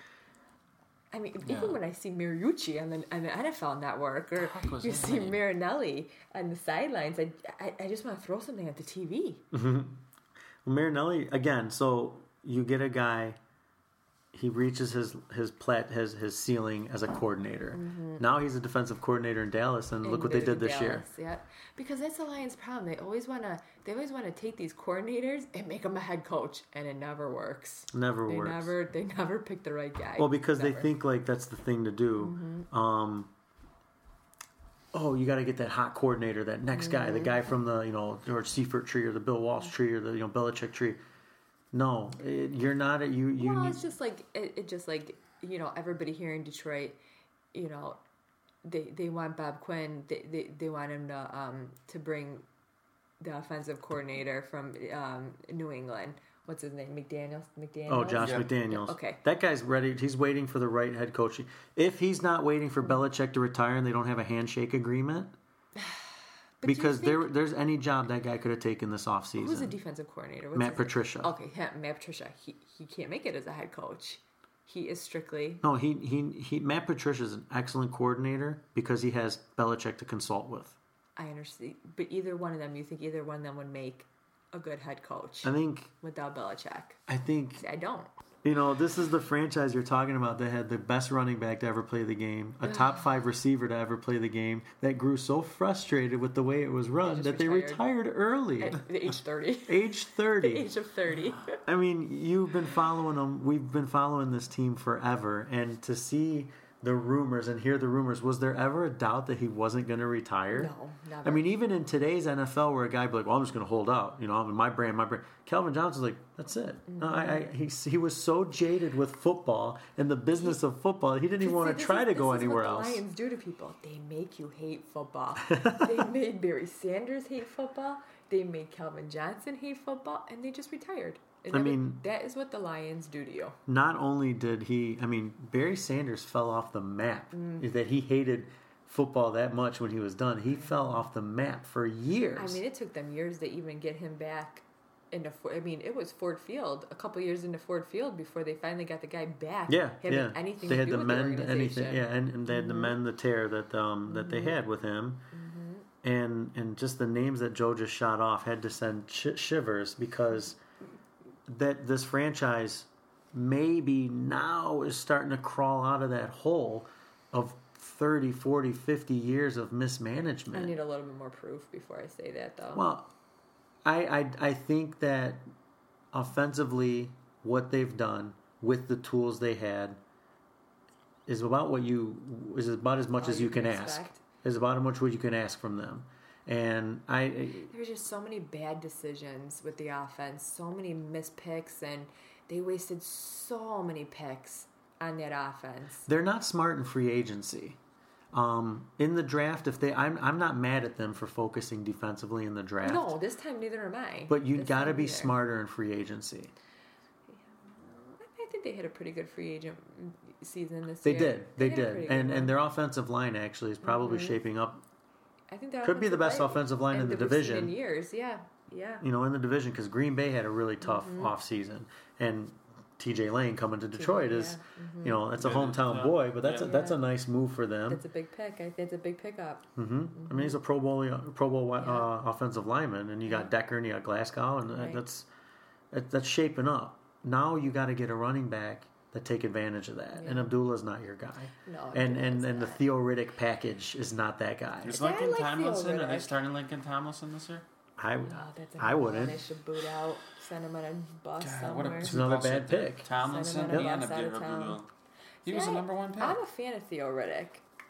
S2: I mean,
S3: Yeah.
S2: even when I see Mariucci on the, on the N F L Network, or
S3: heck was
S2: you
S3: his
S2: see
S3: name?
S2: Marinelli on the sidelines, I, I, I just want to throw something at the T V.
S1: Well, Marinelli again. So you get a guy. He reaches his his plat his his ceiling as a coordinator. Now he's a defensive coordinator in Dallas, and, look what they did this year.
S2: Yeah, because that's the Lions' problem. They always want to they always want to take these coordinators and make them a head coach, and it never works.
S1: Never
S2: They
S1: works.
S2: never they never pick the right guy.
S1: Well, because
S2: Never.
S1: they think like that's the thing to do. Um, oh, you got to get that hot coordinator, that next guy, the guy from the you know George Seifert tree or the Bill Walsh tree or the you know Belichick tree. No, it, you're not. A, you you.
S2: Well,
S1: need,
S2: it's just like it, it just like you know everybody here in Detroit, you know, they they want Bob Quinn. They they, they want him to um to bring the offensive coordinator from um, New England. what's his name? McDaniels. McDaniels.
S1: Oh, Josh
S3: Yeah.
S1: McDaniels.
S2: Okay.
S1: That guy's ready. He's waiting for the right head coach. If he's not waiting for Belichick to retire and they don't have a handshake agreement,
S2: But do you
S1: because
S2: think-
S1: there, there's any job that guy could have taken this offseason.
S2: Who's the defensive coordinator? What's
S1: Matt
S2: his name?
S1: Patricia.
S2: Okay, yeah, Matt Patricia. He he can't make it as a head coach. He is strictly.
S1: No, he, he, he Matt Patricia is an excellent coordinator because he has Belichick to consult with.
S2: I understand, but either one of them, you think either one of them would make a good head coach
S1: I think,
S2: without Belichick?
S1: I think,
S2: See, I don't.
S1: you know, this is the franchise you're talking about that had the best running back to ever play the game, a top five receiver to ever play the game, that grew so frustrated with the way it was run
S2: just
S1: that they
S2: retired.
S1: retired early.
S2: At the age thirty.
S1: Age
S2: The
S1: thirty.
S2: age of thirty.
S1: I mean, you've been following them. We've been following this team forever, and to see the rumors and hear the rumors, was there ever a doubt that he wasn't going to retire?
S2: No, never.
S1: I mean, even in today's N F L, where a guy be like, "Well, I'm just going to hold out," you know, I'm my brand, my brand. Calvin Johnson's like, "That's it." No, I, I, he, he was so jaded with football and the business of football, he didn't even want to try to go anywhere
S2: this is what
S1: else.
S2: The Lions do to people. They make you hate football. They made Barry Sanders hate football. They made Calvin Johnson hate football, and they just retired. And
S1: I
S2: that-
S1: mean-
S2: that is what the Lions do to you.
S1: Not only did he, I mean, Barry Sanders fell off the map.
S2: Mm.
S1: That he hated football that much when he was done. He fell off the map for years.
S2: I mean, it took them years to even get him back into. Ford- I mean, it was Ford Field, a couple years into Ford Field before they finally got the guy back.
S1: Yeah,
S2: having
S1: yeah.
S2: anything
S1: they
S2: to
S1: had
S2: do
S1: to
S2: with
S1: mend
S2: the
S1: anything.
S2: organization.
S1: Yeah, and, and they had to mend the tear that um that they had with him, and and just the names that Joe just shot off had to send sh- shivers because that this franchise maybe now is starting to crawl out of that hole of thirty, forty, fifty years of
S2: I
S1: mismanagement.
S2: need a little bit more proof before I say that, though.
S1: Well, I, I I think that offensively, what they've done with the tools they had is about what you is about as much
S2: All
S1: as you
S2: you
S1: can
S2: can
S1: ask.
S2: expect.
S1: Is about how much what you can ask from them. And I,
S2: There's just so many bad decisions with the offense, so many missed picks, and they wasted so many picks on that offense.
S1: they're not smart in free agency. Um, in the draft, if they, I'm I'm not mad at them for focusing defensively in the draft.
S2: No, this time neither am I.
S1: But you
S2: This
S1: got to
S2: time
S1: be
S2: neither.
S1: smarter in free agency.
S2: I think they had a pretty good free agent season this
S1: They
S2: year.
S1: did. They,
S2: had a
S1: did.
S2: pretty good
S1: And
S2: one.
S1: and their offensive line actually is probably
S2: Mm-hmm.
S1: shaping up,
S2: I think their
S1: could be the
S2: offensive
S1: best
S2: line-
S1: offensive line in
S2: and
S1: the
S2: that we've seen
S1: division.
S2: in years. Yeah, yeah.
S1: you know, in the division because Green Bay had a really tough
S2: Mm-hmm.
S1: offseason. And T J Lane coming to Detroit is,
S2: yeah, mm-hmm.
S1: you know, that's a
S3: Yeah,
S1: hometown
S3: yeah.
S1: boy, but that's a,
S3: Yeah.
S1: that's a nice move for them.
S2: That's a big pick. I think it's a big pickup.
S1: hmm I mean, he's a Pro Bowl Pro Bowl uh,
S2: Yeah.
S1: offensive lineman, and you got Decker and you got Glasgow, and
S2: Right.
S1: that's that, that's shaping up. Now you got to get a running back that take advantage of that, and
S2: Yeah.
S1: Abdullah's not your guy.
S2: No,
S1: and
S2: Abdullah's
S1: and and the
S2: not.
S1: Theo Riddick package is not that guy.
S3: Is
S2: I
S3: Lincoln
S2: like Theo
S3: Tomlinson? Are they
S2: Riddick.
S3: starting Lincoln Tomlinson this year?
S1: I
S2: No, that's
S1: I
S2: another
S1: wouldn't.
S2: one They should boot out, send him on a bus
S3: God, what a
S2: somewhere.
S1: It's another
S3: two-bus
S1: bad
S3: right there.
S1: pick.
S3: Tomlinson
S2: Send him on a
S3: and
S2: bus out of
S3: Abdul-
S2: town.
S3: Abdul- He
S2: See,
S3: was the
S2: I-
S3: number one pick.
S2: I'm a fan of Theo Riddick.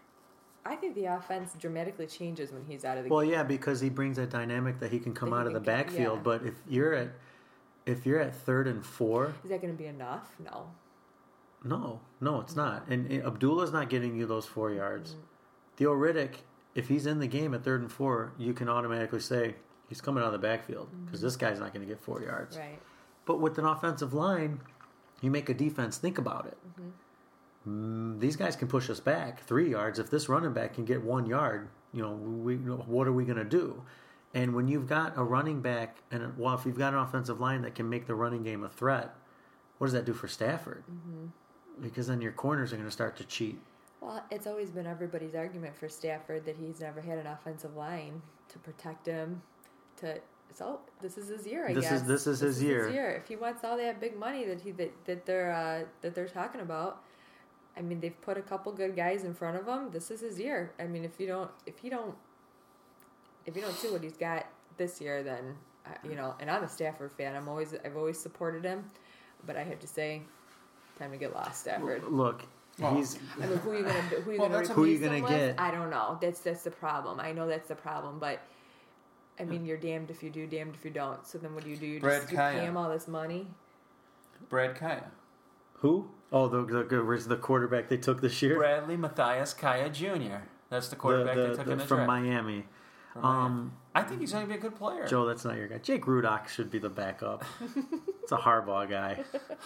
S2: I think the offense dramatically changes when he's out of the
S1: Well,
S2: game.
S1: yeah, because he brings that dynamic that he can come
S2: That he
S1: out of the
S2: can get-
S1: backfield.
S2: yeah.
S1: But if you're at if you're at third and four,
S2: Is that going to be enough? No.
S1: no, no, it's not. And, and Abdullah's not getting you those four yards.
S2: Mm-hmm.
S1: Theo Riddick, if he's in the game at third and four, you can automatically say he's coming out of the backfield because this guy's not going to get four yards.
S2: Mm-hmm. Right.
S1: But with an offensive line, you make a defense think about it.
S2: Mm-hmm.
S1: Mm, these guys can push us back three yards. If this running back can get one yard, you know, we what are we going to do? And when you've got a running back, and well, if you've got an offensive line that can make the running game a threat, what does that do for Stafford?
S2: Mm-hmm.
S1: Because then your corners are going to start to cheat.
S2: Well, it's always been everybody's argument for Stafford that he's never had an offensive line to protect him. To so this is his year, I
S1: This
S2: guess.
S1: is- this is his year.
S2: If he wants all that big money that he that, that they're uh, that they're talking about, I mean, they've put a couple good guys in front of him. This is his year. I mean, if you don't, if you don't, if you don't see what he's got this year, then uh, you know. And I'm a Stafford fan. I'm always I've always supported him, but I have to say, time to get lost, Stafford.
S1: Look,
S3: Well,
S1: he's
S2: I mean, who are you gonna who are you
S3: Well,
S2: gonna
S3: that's a-
S2: replace
S1: Who you
S2: him
S1: gonna
S2: with?
S1: get?
S2: I don't know. That's that's the problem. I know that's the problem, but I mean, you're damned if you do, damned if you don't. So then, what do you do? You
S3: Brad
S2: just you
S3: Kaya.
S2: pay him all this money.
S3: Brad Kaya.
S1: who? Oh, the the, where's the quarterback they took this year?
S3: Bradley Matthias Kaya Junior That's the
S1: The-
S3: quarterback
S1: the-
S3: they took
S1: the-
S3: in the
S1: from
S3: draft.
S1: Miami.
S3: From Miami.
S1: Um,
S3: I think he's going to be a good player.
S1: Joe, that's not your guy. Jake Rudock should be the backup. It's a Harbaugh guy.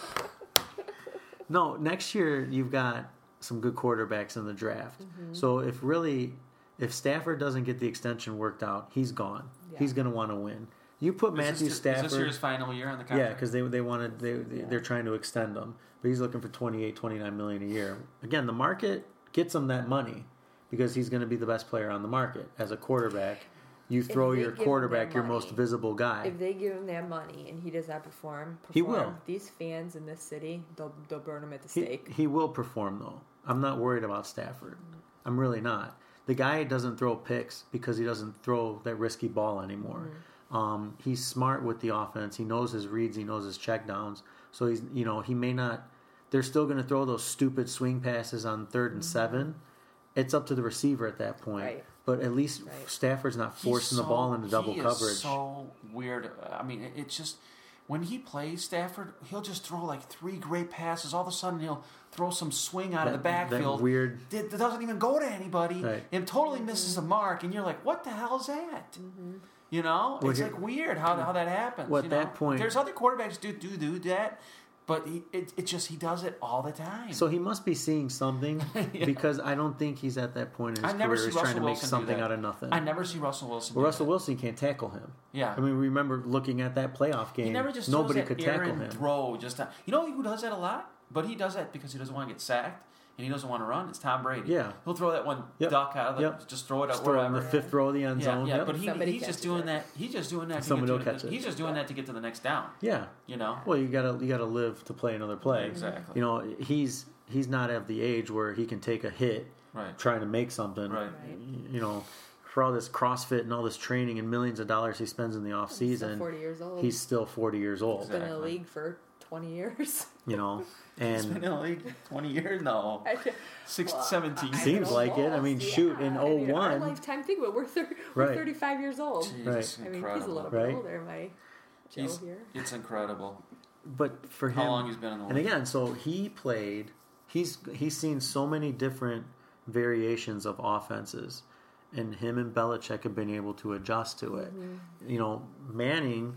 S1: No, next year you've got some good quarterbacks in the draft. Mm-hmm. So if really, if Stafford doesn't get the extension worked out, he's gone. Yeah. He's going to want to win. You put
S3: is
S1: Matthew
S3: this,
S1: Stafford.
S3: Is this year's final year on the contract?
S1: Yeah, because they they wanted they, they yeah. they're trying to extend him, but he's looking for twenty-eight, twenty-nine million a year. Again, the market gets him that money because he's going to be the best player on the market as a quarterback. You throw your quarterback, your most visible guy.
S2: If they give him that money and he does not perform, perform
S1: he will.
S2: These fans in this city, they'll they'll burn him at the stake.
S1: He, he will perform though. I'm not worried about Stafford. Mm-hmm. I'm really not. The guy doesn't throw picks because he doesn't throw that risky ball anymore. Mm-hmm. Um, he's smart with the offense. He knows his reads. He knows his checkdowns. So he's, you know, he may not. They're still going to throw those stupid swing passes on third and mm-hmm. seven. It's up to the receiver at that point.
S2: Right.
S1: But at least right. Stafford's not forcing so, the ball into double
S3: he
S1: coverage.
S3: Is so weird. I mean, it's just when he plays Stafford, he'll just throw like three great passes. All of a sudden, he'll throw some swing out
S1: that,
S3: of the backfield.
S1: That weird.
S3: That doesn't even go to anybody
S1: right.
S3: and totally misses the mark. And you're like, what the hell is that?
S2: Mm-hmm.
S3: You know,
S1: well,
S3: it's like weird how how that happens.
S1: Well, at
S3: you know?
S1: that point,
S3: there's other quarterbacks do do do that. But he, it, it just he does it all the time.
S1: So he must be seeing something yeah. because I don't think he's at that point in his career. He's trying to make
S3: Wilson
S1: something out of nothing.
S3: I never see Russell Wilson.
S1: Well, Russell that. Wilson can't tackle him.
S3: Yeah,
S1: I mean, remember looking at that playoff game.
S3: He never just
S1: nobody
S3: throws
S1: could
S3: that
S1: tackle
S3: Aaron
S1: him.
S3: Throw just to, you know who does that a lot, but he does that because he doesn't want to get sacked. And he doesn't want to run. It's Tom Brady.
S1: Yeah,
S3: he'll throw that one
S1: yep.
S3: duck out of the.
S1: Yep.
S3: Just throw it
S1: just
S3: out
S1: throw
S3: wherever.
S1: it in the fifth row of the end
S3: yeah,
S1: zone.
S3: Yeah,
S1: yep.
S3: but he, he's just doing it. that. He's just doing that. To
S1: Somebody
S3: get
S1: will
S3: to
S1: catch
S3: the,
S1: it.
S3: He's just doing that to get to the next down.
S1: Yeah,
S3: you know.
S1: Well, you gotta you gotta live to play another play.
S3: Exactly.
S1: You know, he's he's not at the age where he can take a hit,
S3: right.
S1: trying to make something.
S3: Right.
S1: You know, for all this CrossFit and all this training and millions of dollars he spends in the off season,
S2: he's still forty years old.
S1: He's still forty years old.
S2: He's been in the league for twenty years.
S1: You know, and
S3: he's been in the league twenty years. No, six, well, seventeen.
S1: Seems like it. I mean, yeah. shoot, in oh one. I mean,
S2: our lifetime thing, but we're, thir- we're
S1: right.
S2: thirty-five years old.
S3: Jeez,
S1: right.
S2: I mean, he's a little
S1: right.
S2: bit older, my Joe
S3: he's,
S2: here.
S3: It's incredible.
S1: But for him,
S3: how long he's been in the league?
S1: And again, so he played. He's he's seen so many different variations of offenses, and him and Belichick have been able to adjust to it. Mm-hmm. You know, Manning.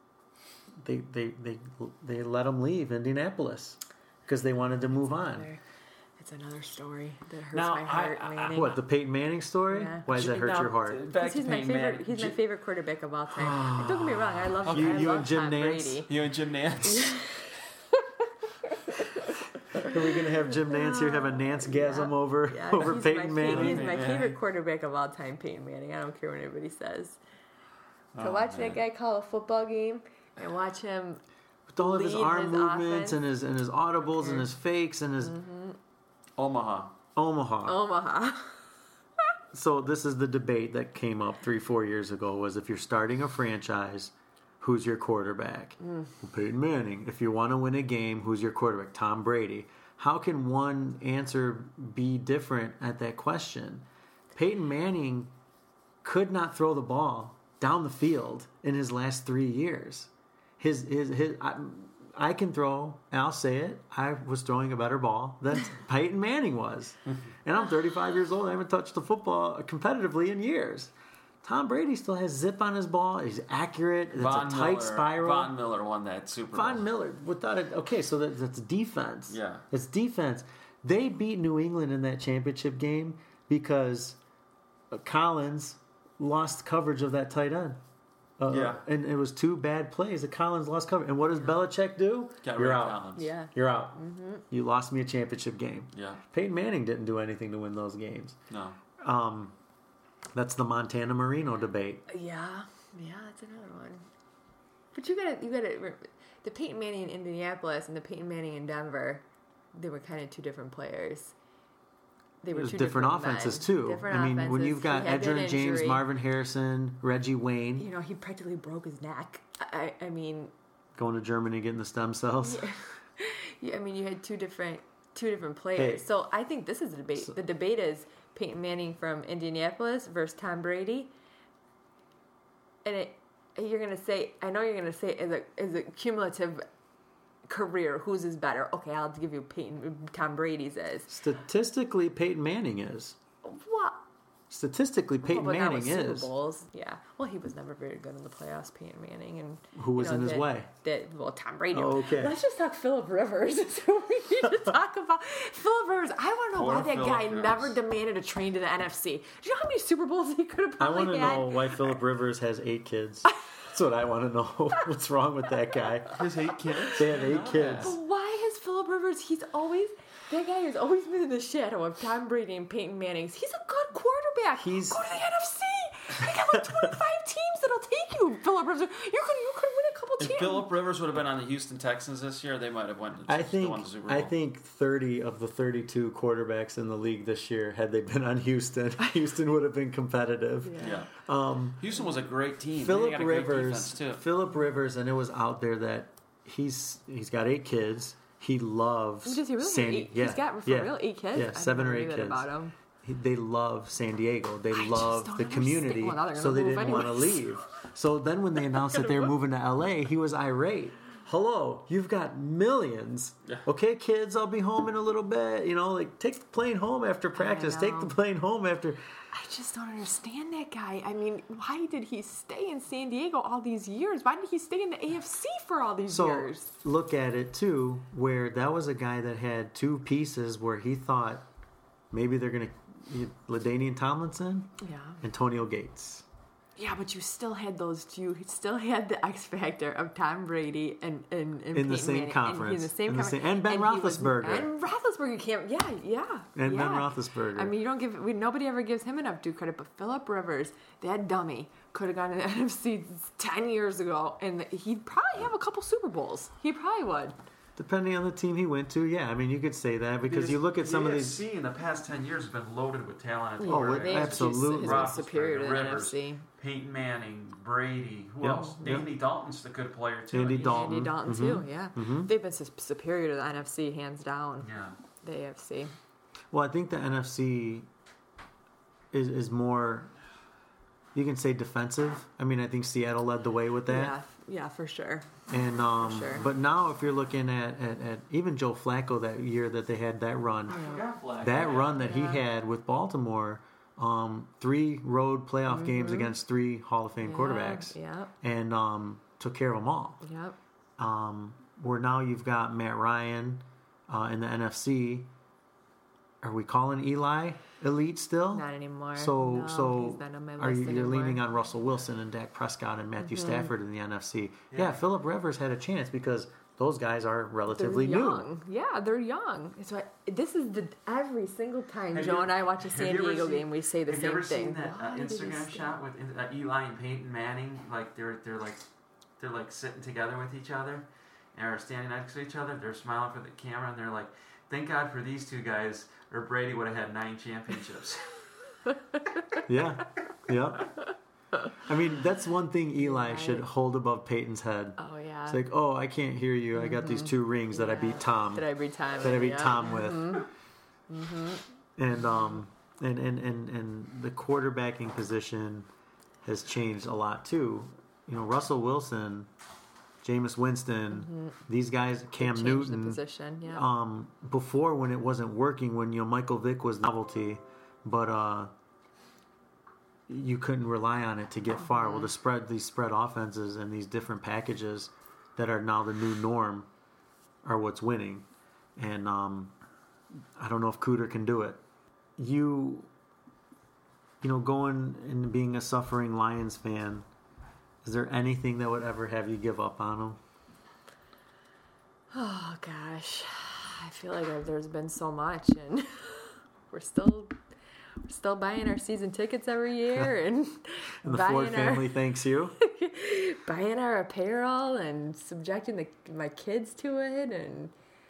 S1: They they they they let him leave Indianapolis because they wanted to move on.
S2: It's another story that hurts
S3: now,
S2: my heart.
S3: I, I,
S2: Manning.
S1: What, the Peyton Manning story?
S2: Yeah.
S1: Why does that hurt
S3: now,
S1: your heart?
S3: Back
S2: he's
S3: to
S2: my
S3: Peyton
S2: favorite.
S3: Manning.
S2: He's my favorite quarterback of all time. Don't get me wrong. I love
S1: okay.
S2: you.
S1: You,
S2: I
S1: you
S2: love
S1: and Jim
S2: Tom
S1: Nance.
S2: Brady.
S3: You and Jim Nance.
S1: Are we gonna have Jim Nance here have a Nance-gasm
S2: yeah.
S1: over
S2: yeah.
S1: over
S2: he's
S1: Peyton
S2: my,
S1: Manning?
S2: He's my favorite quarterback of all time, Peyton Manning. I don't care what anybody says. To
S3: oh,
S2: watch
S3: man.
S2: that guy call a football game and watch him
S1: with all of his arm
S2: his
S1: movements
S2: offense.
S1: and his and his audibles and his fakes and his
S2: mm-hmm.
S3: Omaha.
S1: Omaha.
S2: Omaha.
S1: So this is the debate that came up three, four years ago was if you're starting a franchise, who's your quarterback? Mm. Well, Peyton Manning. If you want to win a game, who's your quarterback? Tom Brady. How can one answer be different at that question? Peyton Manning could not throw the ball down the field in his last three years. His his his. I, I can throw, and I'll say it, I was throwing a better ball than Peyton Manning was. And I'm thirty-five years old. I haven't touched the football competitively in years. Tom Brady still has zip on his ball. He's accurate. It's
S3: Von
S1: a tight
S3: Miller,
S1: spiral.
S3: Von Miller won that Super Bowl.
S1: Von Miller, without it. Okay, so that, that's defense.
S3: Yeah.
S1: It's defense. They beat New England in that championship game because Collins lost coverage of that tight end. Uh,
S3: yeah.
S1: And it was two bad plays that Collins lost coverage. And what does Belichick do?
S3: Got
S1: You're
S3: rid
S1: out.
S3: of Collins.
S2: Yeah.
S1: You're out.
S2: Mm-hmm.
S1: You lost me a championship game.
S3: Yeah.
S1: Peyton Manning didn't do anything to win those games.
S3: No.
S1: Um, that's the Montana Marino debate.
S2: Yeah. Yeah, that's another one. But you gotta, you gotta, the Peyton Manning in Indianapolis and the Peyton Manning in Denver, they were kind of two different players. They were
S1: There's
S2: two
S1: different,
S2: different
S1: offenses
S2: men.
S1: too.
S2: Different
S1: I mean,
S2: offenses.
S1: when you've got
S2: He had that
S1: Edgerrin James,
S2: injury.
S1: Marvin Harrison, Reggie Wayne,
S2: You know, he practically broke his neck. I, I mean,
S1: going to Germany getting the stem cells.
S2: yeah, yeah, I mean, you had two different, two different players.
S1: Hey.
S2: So I think this is the debate.
S1: So-
S2: the debate is Peyton Manning from Indianapolis versus Tom Brady. And it, you're gonna say, I know you're gonna say, as a as a cumulative career, whose is better? Okay, I'll give you Peyton, Tom Brady's is.
S1: Statistically, Peyton Manning is.
S2: What?
S1: statistically, Peyton
S2: Well, but not
S1: Manning
S2: with Super
S1: is.
S2: Bowls. Yeah. Well, he was never very good in the playoffs, Peyton Manning, and
S1: Who was
S2: you know,
S1: in his
S2: that,
S1: way?
S2: That well, Tom Brady.
S1: Oh, okay.
S2: Let's just talk Philip Rivers. That's who we need to talk about. Philip Rivers. I want to know
S3: Poor
S2: why that
S3: Phillip
S2: guy
S3: Rivers.
S2: never demanded a train to the N F C. Do you know how many Super Bowls he could have
S1: I
S2: probably
S1: want to
S2: had?
S1: know why Philip Rivers has eight kids. That's what I want to know. What's wrong with that guy?
S3: His eight kids.
S1: They have eight kids.
S2: But why has Philip Rivers? He's always that guy has always been in the shadow of Tom Brady and Peyton Manning's. He's a good quarterback.
S1: He's-
S2: Go to the N F C. They got like twenty-five teams that'll take you, Philip Rivers. You could you could win a couple
S3: If
S2: teams.
S3: Philip Rivers would have been on the Houston Texans this year, they might have won.
S1: I
S3: still
S1: think
S3: won the Super Bowl.
S1: I think thirty of the thirty-two quarterbacks in the league this year, had they been on Houston, Houston would have been competitive.
S3: Yeah.
S1: Um,
S3: Houston was a great team. They
S1: Philip
S3: got a great
S1: Rivers,
S3: defense too.
S1: Philip Rivers, and it was out there that he's he's got eight kids. He loves
S2: Does he really?
S1: San,
S2: eight,
S1: yeah,
S2: he's got for
S1: yeah,
S2: real eight kids.
S1: Yeah,
S2: I
S1: seven or
S2: didn't
S1: eight
S2: know
S1: kids.
S2: that about him.
S1: He, they love San Diego. They
S2: just
S1: love
S2: don't
S1: the community,
S2: understand. Well, now they're gonna
S1: so they
S2: move
S1: didn't want to
S2: anyways.
S1: leave. So then, when they announced that they were moving to L A, he was irate. Hello, you've got millions.
S3: Yeah.
S1: Okay, kids, I'll be home in a little bit. You know, like take the plane home after practice. Take
S2: know.
S1: the plane home after.
S2: I just don't understand that guy. I mean, why did he stay in San Diego all these years? Why did he stay in the A F C for all these
S1: So
S2: years?
S1: look at it too, where that was a guy that had two pieces where he thought maybe they're going to LaDainian Tomlinson,
S2: Yeah.
S1: Antonio Gates.
S2: Yeah, but you still had those two. You still had the X factor of Tom Brady and, and, and
S1: In the
S2: Peyton
S1: same
S2: Manning.
S1: conference.
S2: And, in the same
S1: In the
S2: conference.
S1: same- and Ben
S2: he was-
S1: Roethlisberger.
S2: And Roethlisberger came. Yeah, yeah.
S1: And
S2: yeah.
S1: Ben Roethlisberger.
S2: I mean, you don't give. We, nobody ever gives him enough due credit. But Philip Rivers, that dummy, could have gone to the N F C ten years ago, and he'd probably have a couple Super Bowls. He probably would.
S1: Depending on the team he went to, yeah. I mean, you could say that because you look at some of these.
S3: The A F C in the past ten years has been loaded with talent.
S1: Oh,
S2: Yeah,
S1: it-
S2: the A F C
S1: absolutely.
S2: has been superior to the
S3: Rivers,
S2: N F C.
S3: Peyton Manning, Brady. Who
S1: Yep,
S3: else?
S1: yep.
S3: Andy Dalton's a good player too.
S1: Andy
S3: He's-
S1: Dalton.
S2: Andy Dalton
S1: Mm-hmm.
S2: too. Yeah, they've been su- superior to the N F C hands down.
S3: Yeah.
S2: The A F C.
S1: Well, I think the N F C is is more. You can say defensive. I mean, I think Seattle led the way with that.
S2: Yeah, yeah, for sure.
S1: And um,
S2: Sure.
S1: but now if you're looking at, at, at even Joe Flacco that year that they had that run,
S3: Forgot Flacco.
S1: that run that
S2: Yeah.
S1: he had with Baltimore, um, three road playoff games against three Hall of Fame
S2: Yeah,
S1: quarterbacks,
S2: Yep,
S1: and um, took care of them all.
S2: yep.
S1: Um, where now you've got Matt Ryan uh, in the N F C. Are we calling Eli elite still?
S2: Not anymore.
S1: So,
S2: No,
S1: so
S2: he's not on my
S1: are
S2: list
S1: you, you're
S2: anymore.
S1: leaning on Russell Wilson and Dak Prescott and Matthew
S2: Mm-hmm.
S1: Stafford in the N F C? Yeah,
S3: Yeah.
S1: Philip Rivers had a chance because those guys are
S2: They're
S1: relatively new.
S2: young. Yeah, they're young. It's why this is the every single time
S3: Have
S2: Joe
S3: you-
S2: and I watch a
S3: have
S2: San
S3: you ever
S2: Diego
S3: seen-
S2: game, we say the
S3: Have
S2: same
S3: you ever
S2: thing.
S3: seen that uh,
S2: Why did he
S3: Instagram
S2: stay?
S3: shot with uh, Eli and Peyton Manning? Like they're they're like they're like sitting together with each other, and are standing next to each other. They're smiling for the camera, and they're like, "Thank God for these two guys, or Brady would have had nine championships."
S1: Yeah, yeah. I mean, that's one thing Eli
S2: Right.
S1: should hold above Peyton's head.
S2: Oh yeah.
S1: It's like, oh, I can't hear you. I got these two rings that I beat Tom.
S2: That I beat Tom.
S1: that I beat
S2: yeah.
S1: Tom with. And um and, and, and, and the quarterbacking position has changed a lot too. You know, Russell Wilson, Jameis Winston, these guys, Cam
S2: Change
S1: Newton.
S2: the position. Yeah.
S1: Um, before when it wasn't working, when you know Michael Vick was novelty, but uh, you couldn't rely on it to get far. Well, the spread these spread offenses and these different packages that are now the new norm are what's winning. And um, I don't know if Cooter can do it. You, you know, going and being a suffering Lions fan, is there anything that would ever have you give up on them?
S2: Oh gosh, I feel like there's been so much, and we're still we're still buying our season tickets every year, and,
S1: And the
S2: buying
S1: Ford
S2: our
S1: family thanks you.
S2: buying our apparel and subjecting the, my kids to it, and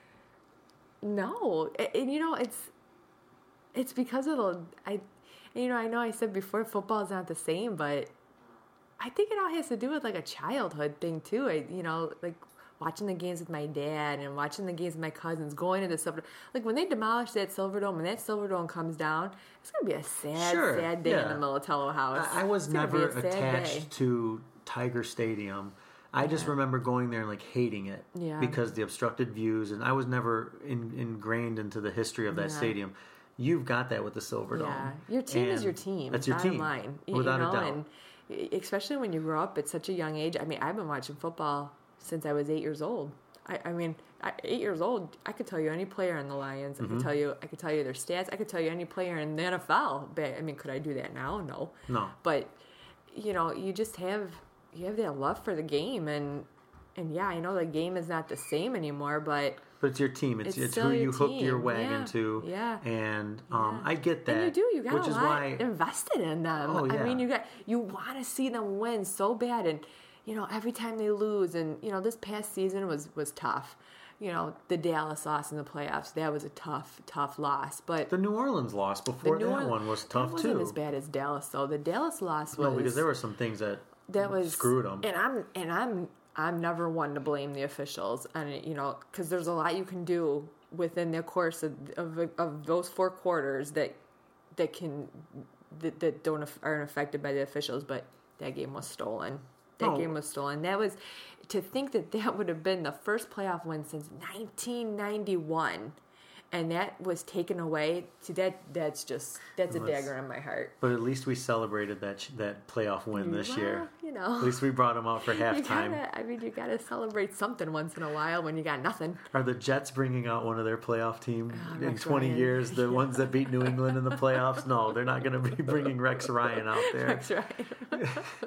S2: no, and, and you know it's it's because of the I, you know I know I said before football is not the same, but I think it all has to do with like a childhood thing too. I you know like. Watching the games with my dad and watching the games with my cousins, going into Silverdome. Like, when they demolish that Silverdome, when that Silverdome comes down, it's going to be a sad,
S1: Sure,
S2: sad day
S1: yeah.
S2: in the Militello house.
S1: I, I was
S2: It's gonna be
S1: never
S2: a sad day.
S1: attached to Tiger Stadium. I just remember going there and like hating it
S2: Yeah.
S1: because the obstructed views, and I was never in, ingrained into the history of that
S2: Yeah.
S1: stadium. you've got that with the Silverdome.
S2: Yeah, your team
S1: and
S2: is your team.
S1: That's your
S2: bottom
S1: team,
S2: line,
S1: without
S2: you know?
S1: a doubt.
S2: And especially when you grow up at such a young age. I mean, I've been watching football since I was eight years old. I, I mean, I, eight years old, I could tell you any player in the Lions. I
S1: Mm-hmm.
S2: could tell you, I could tell you their stats. I could tell you any player in the N F L. But I mean, could I do that now? No.
S1: No.
S2: But you know, you just have you have that love for the game, and and yeah, I know the game is not the same anymore, but.
S1: But it's your team. It's
S2: It's
S1: it's,
S2: still
S1: who
S2: your
S1: you hooked
S2: team.
S1: your wagon
S2: Yeah.
S1: to.
S2: Yeah.
S1: And um,
S2: Yeah.
S1: I get that.
S2: And you do. You got
S1: which
S2: a
S1: is
S2: lot
S1: why
S2: invested in them.
S1: Oh,
S2: I
S1: yeah.
S2: mean, you got you want to see them win so bad, and you know every time they lose, and you know this past season was was tough. You know the Dallas loss in the playoffs. That was a tough, tough loss. But
S1: the New Orleans loss before
S2: New
S1: that
S2: Orleans-
S1: one was
S2: that
S1: tough
S2: wasn't
S1: too.
S2: as bad as Dallas though. The Dallas loss was
S1: No, because there were some things that
S2: that was
S1: screwed them.
S2: And I'm and I'm I'm never one to blame the officials, and you know because there's a lot you can do within the course of of, of those four quarters that that can that, that don't aren't affected by the officials. But that game was stolen. That
S1: Oh.
S2: game was stolen. That was to think that that would have been the first playoff win since nineteen ninety-one. And that was taken away. See, that that's just that's a
S1: Well, that's-
S2: dagger in my heart.
S1: But at least we celebrated that sh- that playoff win this
S2: Well,
S1: year.
S2: you know.
S1: At least we brought them out for
S2: You
S1: halftime.
S2: gotta, I mean, you gotta celebrate something once in a while when you got nothing.
S1: Are the Jets bringing out one of their playoff team
S2: Ah,
S1: in
S2: Rex
S1: twenty
S2: Ryan.
S1: years? The ones that beat New England in the playoffs? No, they're not going to be bringing Rex Ryan out there.
S2: That's right.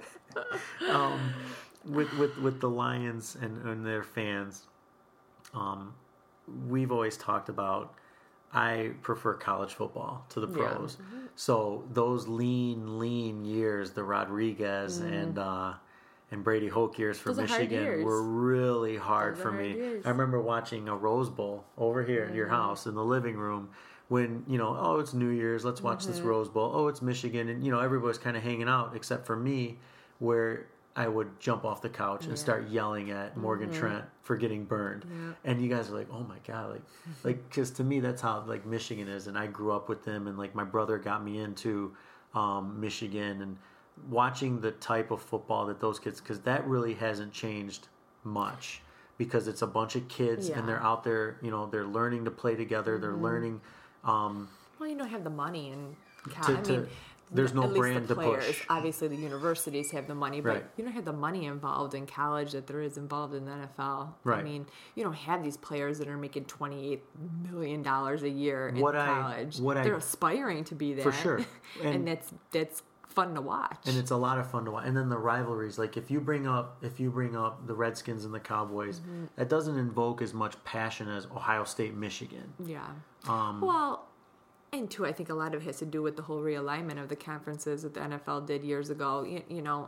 S1: um, with with with the Lions and, and their fans, um, we've always talked about. I prefer college football to the
S2: Yeah.
S1: pros. So those lean, lean years, the Rodriguez
S2: Mm-hmm.
S1: and uh, and Brady Hoke years for
S2: Those are hard
S1: Michigan
S2: years.
S1: were really hard
S2: Those are
S1: for
S2: hard
S1: me.
S2: years.
S1: I remember watching a Rose Bowl over here
S2: Mm-hmm.
S1: in your house in the living room. When, you know, oh, it's New Year's, let's watch this
S2: Mm-hmm.
S1: Rose Bowl. Oh, it's Michigan. And, you know, everybody's kind of hanging out except for me, where I would jump off the couch and
S2: Yeah.
S1: start yelling at Morgan Trent for getting burned. And you guys are like, oh my God. Like, like, because to me, that's how, like, Michigan is. And I grew up with them. And, like, my brother got me into um, Michigan. And watching the type of football that those kids, because that really hasn't changed much. Because it's a bunch of kids
S2: Yeah.
S1: and they're out there, you know, they're learning to play together. They're learning. Um,
S2: Well, you don't have the money and
S1: To-
S2: I
S1: to-
S2: mean,
S1: there's no
S2: at least
S1: brand
S2: the
S1: to
S2: players.
S1: push.
S2: Obviously, the universities have the money, but
S1: Right.
S2: you don't have the money involved in college that there is involved in the N F L. I
S1: Right.
S2: mean, you don't have these players that are making twenty-eight million dollars a year in
S1: What I-
S2: college.
S1: what I-
S2: They're aspiring to be that
S1: For sure.
S2: and,
S1: And-
S2: that's that's fun to watch.
S1: and it's a lot of fun to watch. And then the rivalries, like if you bring up if you bring up the Redskins and the Cowboys,
S2: Mm-hmm.
S1: that doesn't invoke as much passion as Ohio State, Michigan.
S2: Yeah.
S1: Um,
S2: well, and two, I think a lot of it has to do with the whole realignment of the conferences that the N F L did years ago. You, you know,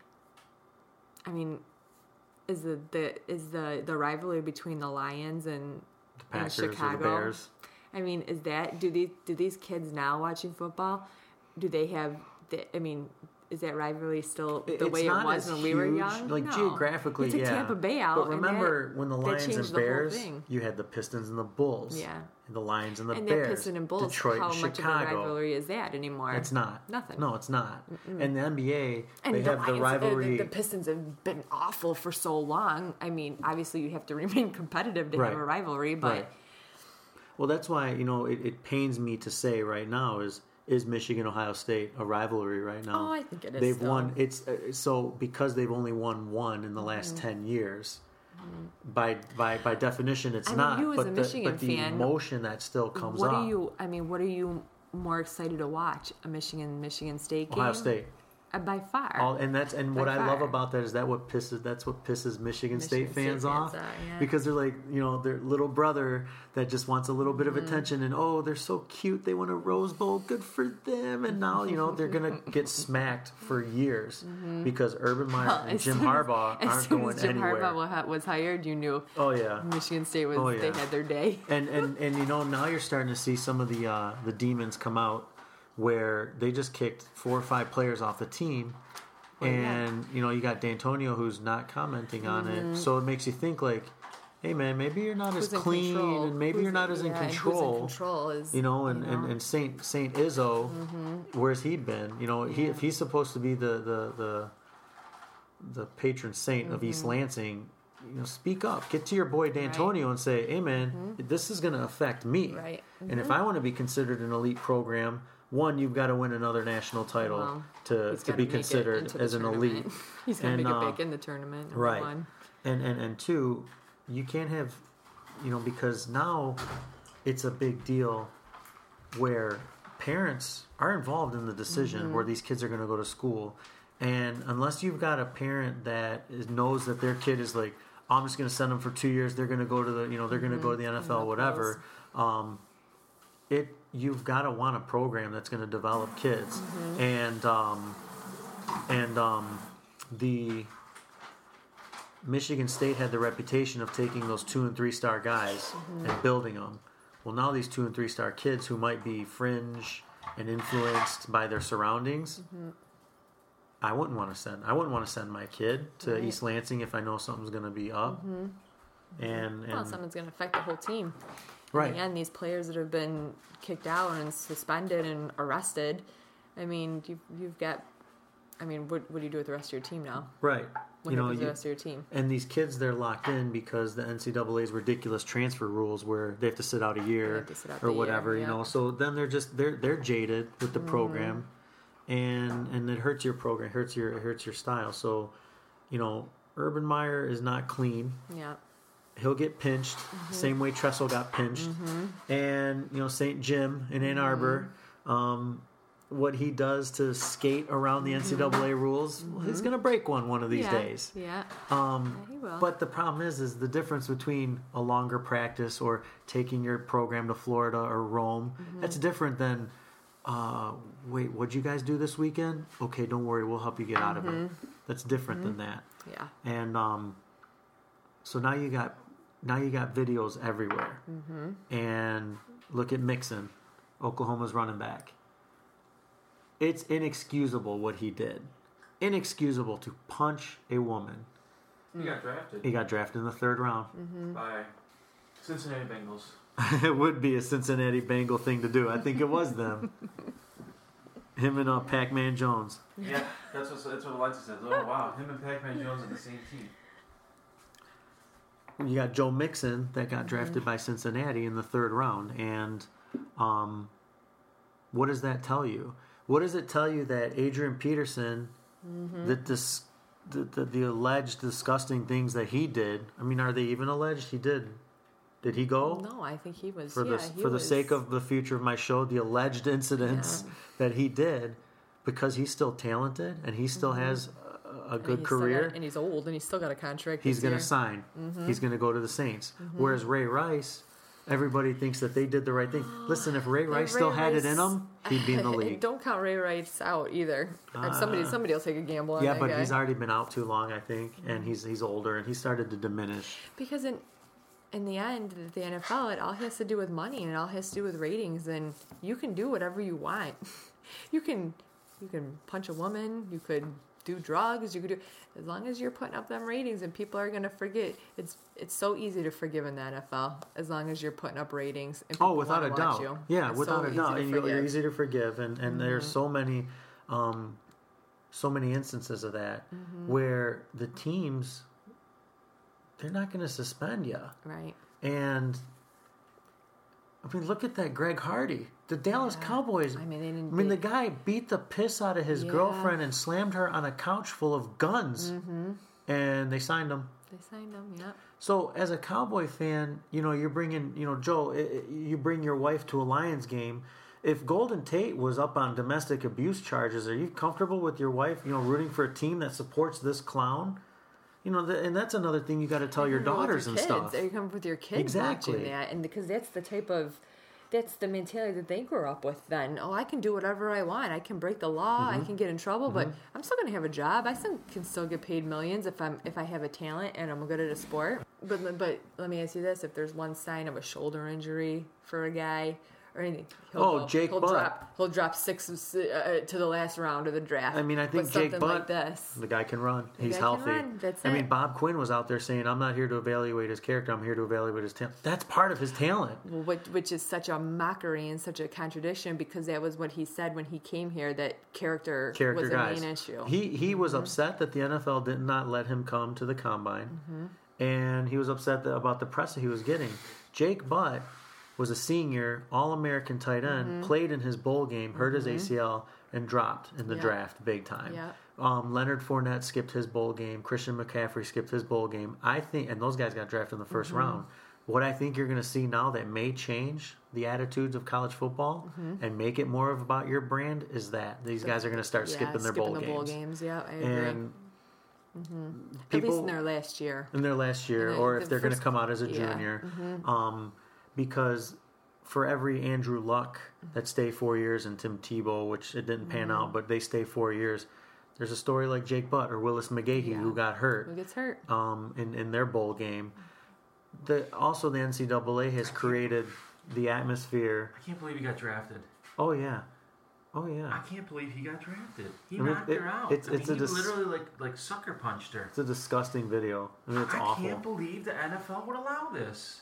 S2: I mean, is the, the is the the rivalry between the Lions and,
S1: the Packers
S2: and
S1: or
S2: Chicago?
S1: the Bears.
S2: I mean, is that do these do these kids now watching football? Do they have? The, I mean. Is that rivalry still the
S1: It's
S2: way it
S1: not
S2: was
S1: as
S2: when we were
S1: huge.
S2: young?
S1: Like
S2: No.
S1: geographically,
S2: you took
S1: yeah.
S2: Tampa Bay out.
S1: But
S2: and
S1: remember
S2: that-
S1: when the
S2: that
S1: Lions
S2: changed
S1: and
S2: the whole
S1: Bears,
S2: thing.
S1: you had the Pistons and the Bulls.
S2: Yeah.
S1: And the Lions and the
S2: And
S1: Bears.
S2: that Piston and Bulls,
S1: Detroit
S2: how
S1: and
S2: much
S1: Chicago.
S2: of a rivalry is that anymore?
S1: It's not.
S2: Nothing.
S1: No, it's not. And the N B A,
S2: And
S1: they
S2: the
S1: have the
S2: Lions- uh,
S1: rivalry.
S2: The, the Pistons have been awful for so long. I mean, obviously you have to remain competitive to
S1: Right.
S2: have a rivalry, but
S1: Right. Well, that's why, you know, it, it pains me to say right now is is Michigan Ohio State a rivalry right now?
S2: Oh, I think it is
S1: They've
S2: still.
S1: won. It's uh, so because they've only won one in the last
S2: Mm-hmm.
S1: ten years. By by by definition, it's
S2: I mean,
S1: not.
S2: you as
S1: but
S2: a
S1: the,
S2: Michigan
S1: but the
S2: fan,
S1: emotion that still comes
S2: what
S1: up.
S2: are you? I mean, what are you more excited to watch? A Michigan Michigan State game?
S1: Ohio State.
S2: Uh, by far.
S1: All, and that's and what
S2: By
S1: I love
S2: far.
S1: about that is that what pisses that's what pisses Michigan,
S2: Michigan
S1: State
S2: State
S1: fans
S2: fans
S1: off
S2: off, yeah.
S1: because they're like, you know, their little brother that just wants a little bit of
S2: Mm-hmm.
S1: attention and oh, they're so cute, they won a Rose Bowl, good for them, and now you know they're gonna get smacked for years because Urban Meyer
S2: Well,
S1: and
S2: as
S1: Jim
S2: soon as-
S1: Harbaugh
S2: as
S1: aren't
S2: soon
S1: going
S2: as Jim
S1: anywhere.
S2: Harbaugh wa- was hired, you knew
S1: Oh yeah.
S2: Michigan State was.
S1: Oh, yeah.
S2: They had their day.
S1: And and and you know now you're starting to see some of the uh, the demons come out where they just kicked four or five players off the team,
S2: Well, yeah.
S1: and you know you got D'Antonio who's not commenting on it, so it makes you think like, hey man, maybe you're not
S2: Who's
S1: as
S2: in
S1: clean,
S2: control?
S1: and maybe
S2: Who's-
S1: you're not as in
S2: yeah, and
S1: control.
S2: Who's in control is
S1: You know, and,
S2: you
S1: and,
S2: know?
S1: and Saint Saint Izzo, where's he been? You know, he
S2: Yeah.
S1: if he's supposed to be the the the, the patron saint of East Lansing, you know, speak up. Get to your boy D'Antonio right. and say, hey, man, mm-hmm. this is going to affect me.
S2: Right. Mm-hmm.
S1: And if I want to be considered an elite program, one, you've got to win another national title well, to, to be considered as an elite.
S2: He's going to make uh, it big in the tournament.
S1: Right.
S2: One.
S1: And, and, and two, you can't have, you know, because now it's a big deal where parents are involved in the decision mm-hmm. where these kids are going to go to school. And unless you've got a parent that is, knows that their kid is like, oh, I'm just going to send them for two years. They're going to go to the, you know, they're going to mm-hmm. go to the N F L, whatever. Um, it you've got to want a program that's going to develop kids. Mm-hmm. And um, and um, the Michigan State had the reputation of taking those two and three star guys mm-hmm. and building them. Well, now these two and three star kids who might be fringe and influenced by their surroundings. Mm-hmm. I wouldn't want to send. I wouldn't want to send my kid to right. East Lansing if I know something's going to be up, mm-hmm. and, and
S2: well, something's going to affect the whole team.
S1: Right.
S2: And these players that have been kicked out and suspended and arrested. I mean, you've you've got. I mean, what what do you do with the rest of your team now?
S1: Right.
S2: What
S1: you know,
S2: with
S1: you,
S2: the rest of your team?
S1: And these kids, they're locked in because the N C double A's ridiculous transfer rules, where they have to sit out a year
S2: out
S1: or whatever.
S2: Year,
S1: you
S2: yeah.
S1: know, so then they're just they're they're jaded with the mm-hmm. program. And and it hurts your program, hurts your it hurts your style. So, you know, Urban Meyer is not clean.
S2: Yeah,
S1: he'll get pinched, mm-hmm. same way Tressel got pinched. Mm-hmm. And you know, Saint Jim in Ann Arbor, mm-hmm. um, what he does to skate around the mm-hmm. N C double A rules, mm-hmm. well, he's gonna break one one of these
S2: yeah.
S1: days.
S2: Yeah,
S1: um,
S2: yeah, he will.
S1: But the problem is, is the difference between a longer practice or taking your program to Florida or Rome. Mm-hmm. That's different than. Uh, wait, what'd you guys do this weekend? Okay, don't worry, we'll help you get out mm-hmm. of it. That's different mm-hmm. than that.
S2: Yeah.
S1: And um, so now you got now you got videos everywhere. Mm-hmm. And look at Mixon, Oklahoma's running back. It's inexcusable what he did. Inexcusable to punch a woman.
S3: He got drafted.
S1: He got drafted in the third round
S2: mm-hmm.
S3: by Cincinnati Bengals.
S1: It would be a Cincinnati Bengal thing to do. I think it was them. Him and uh, Pac-Man Jones.
S3: Yeah, that's what that's what Alexis says. Oh wow, him and Pac-Man Jones are the same team.
S1: You got Joe Mixon that got drafted mm-hmm. by Cincinnati in the third round, and um, what does that tell you? What does it tell you that Adrian Peterson, mm-hmm. that this, the, the the alleged disgusting things that he did? I mean, are they even alleged? He did. Did he go?
S2: No, I think he was.
S1: For
S2: yeah,
S1: the
S2: he
S1: for
S2: was.
S1: the sake of the future of my show, the alleged incidents yeah. that he did, because he's still talented and he still mm-hmm. has a, a good career,
S2: got, and he's old and he's still got a contract.
S1: He's going
S2: to
S1: sign.
S2: Mm-hmm.
S1: He's going to go to the Saints.
S2: Mm-hmm.
S1: Whereas Ray Rice, everybody thinks that they did the right thing. Listen, if Ray Rice
S2: Ray
S1: still had
S2: Rice,
S1: it in him, he'd be in the league.
S2: Don't count Ray Rice out either. Uh, somebody somebody will take a gamble on
S1: yeah,
S2: that
S1: but
S2: guy.
S1: he's already been out too long, I think, and he's he's older and he started to diminish.
S2: Because in in the end, the N F L, it all has to do with money and it all has to do with ratings, and you can do whatever you want. you can you can punch a woman, you could do drugs, you could do, as long as you're putting up them ratings and people are going to forget. It's it's so easy to forgive in the N F L as long as you're putting up ratings. And
S1: oh, without a doubt.
S2: You.
S1: Yeah,
S2: it's
S1: without
S2: so
S1: a doubt. And
S2: forgive.
S1: you're easy to forgive. And, and mm-hmm. there's so many um, so many instances of that mm-hmm. where the teams, they're not going to suspend you.
S2: Right.
S1: And, I mean, look at that Greg Hardy. The Dallas yeah. Cowboys.
S2: I mean, they didn't
S1: I mean, the guy beat the piss out of his
S2: yeah.
S1: girlfriend and slammed her on a couch full of guns.
S2: Mm-hmm.
S1: And they signed him.
S2: They signed him, yeah.
S1: So, as a Cowboy fan, you know, you're bringing, you know, Joe, you bring your wife to a Lions game. If Golden Tate was up on domestic abuse charges, are you comfortable with your wife, you know, rooting for a team that supports this clown? You know, and that's another thing you got to tell your daughters
S2: your
S1: and
S2: kids.
S1: stuff.
S2: Are you coming with your kids
S1: exactly.
S2: watching that? And because that's the type of, that's the mentality that they grew up with then. Oh, I can do whatever I want. I can break the law. Mm-hmm. I can get in trouble, mm-hmm. but I'm still going to have a job. I still can still get paid millions if I'm if I have a talent and I'm good at a sport. But but let me ask you this: if there's one sign of a shoulder injury for a guy or anything, he'll
S1: oh,
S2: go,
S1: Jake
S2: he'll
S1: Butt.
S2: drop he'll drop six uh, to the last round of the draft.
S1: I mean, I think
S2: but
S1: Jake
S2: something
S1: Butt,
S2: like this.
S1: the guy can run.
S2: The
S1: He's
S2: guy
S1: healthy.
S2: Can run. That's
S1: I
S2: it.
S1: mean, Bob Quinn was out there saying, "I'm not here to evaluate his character. I'm here to evaluate his talent." That's part of his talent.
S2: Well, which, which is such a mockery and such a contradiction because that was what he said when he came here. That character,
S1: character
S2: was
S1: guys.
S2: a main issue.
S1: He he mm-hmm. was upset that the N F L did not let him come to the combine.
S2: Mm-hmm.
S1: and he was upset that, about the press that he was getting. Jake Butt was a senior, All-American tight end, mm-hmm. played in his bowl game, hurt mm-hmm. his A C L, and dropped in the yep. draft big time.
S2: Yep.
S1: Um, Leonard Fournette skipped his bowl game. Christian McCaffrey skipped his bowl game. I think, and those guys got drafted in the first mm-hmm. round. What I think you're going to see now that may change the attitudes of college football mm-hmm. and make it more of about your brand is that these guys are going to start
S2: yeah,
S1: skipping their
S2: skipping
S1: bowl
S2: the
S1: games.
S2: bowl games, yeah, I agree.
S1: And
S2: mm-hmm.
S1: people,
S2: at least in their last year.
S1: In their last year,
S2: the,
S1: or if
S2: the
S1: they're going to
S2: first,
S1: come out as a
S2: yeah.
S1: junior.
S2: Mm-hmm.
S1: Um, because for every Andrew Luck that stay four years and Tim Tebow, which it didn't pan mm-hmm. out, but they stay four years, there's a story like Jake Butt or Willis McGahee yeah. who got hurt.
S2: Who gets hurt?
S1: Um, in, in their bowl game. The, also, the N C double A has created the atmosphere.
S3: I can't believe he got drafted.
S1: Oh, yeah. Oh, yeah.
S3: I can't believe he got drafted. He
S1: I mean,
S3: knocked
S1: it,
S3: her out.
S1: It's,
S3: I
S1: it's
S3: mean,
S1: a
S3: he
S1: dis-
S3: literally like, like sucker punched her.
S1: It's a disgusting video. I mean, it's
S3: I
S1: awful.
S3: I can't believe the N F L would allow this.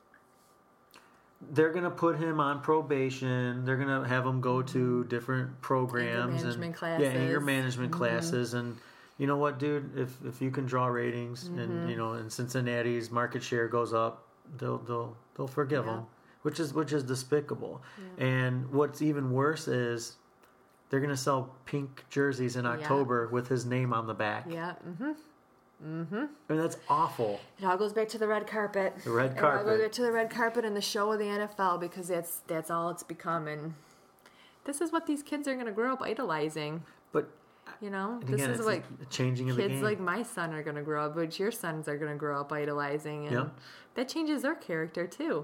S1: They're going to put him on probation. They're going to have him go to different programs.
S2: Anger management
S1: and,
S2: classes.
S1: Yeah, anger management
S2: mm-hmm.
S1: classes. And you know what, dude? If if you can draw ratings mm-hmm. and, you know, in Cincinnati's market share goes up, they'll they'll they'll forgive yeah. him, which is which is despicable. Yeah. And what's even worse is they're going to sell pink jerseys in October yeah. with his name on the back.
S2: Yeah. Mm-hmm. Mm-hmm.
S1: I mean, that's awful.
S2: It all goes back to the red carpet.
S1: The red carpet.
S2: It all goes back to the red carpet and the show of the N F L because that's that's all it's become. And this is what these kids are going to grow up idolizing.
S1: But
S2: you know,
S1: this
S2: again,
S1: is
S2: what
S1: changing of the game.
S2: Kids like my son are going to grow up, which your sons are going to grow up idolizing, and
S1: yep.
S2: that changes their character too.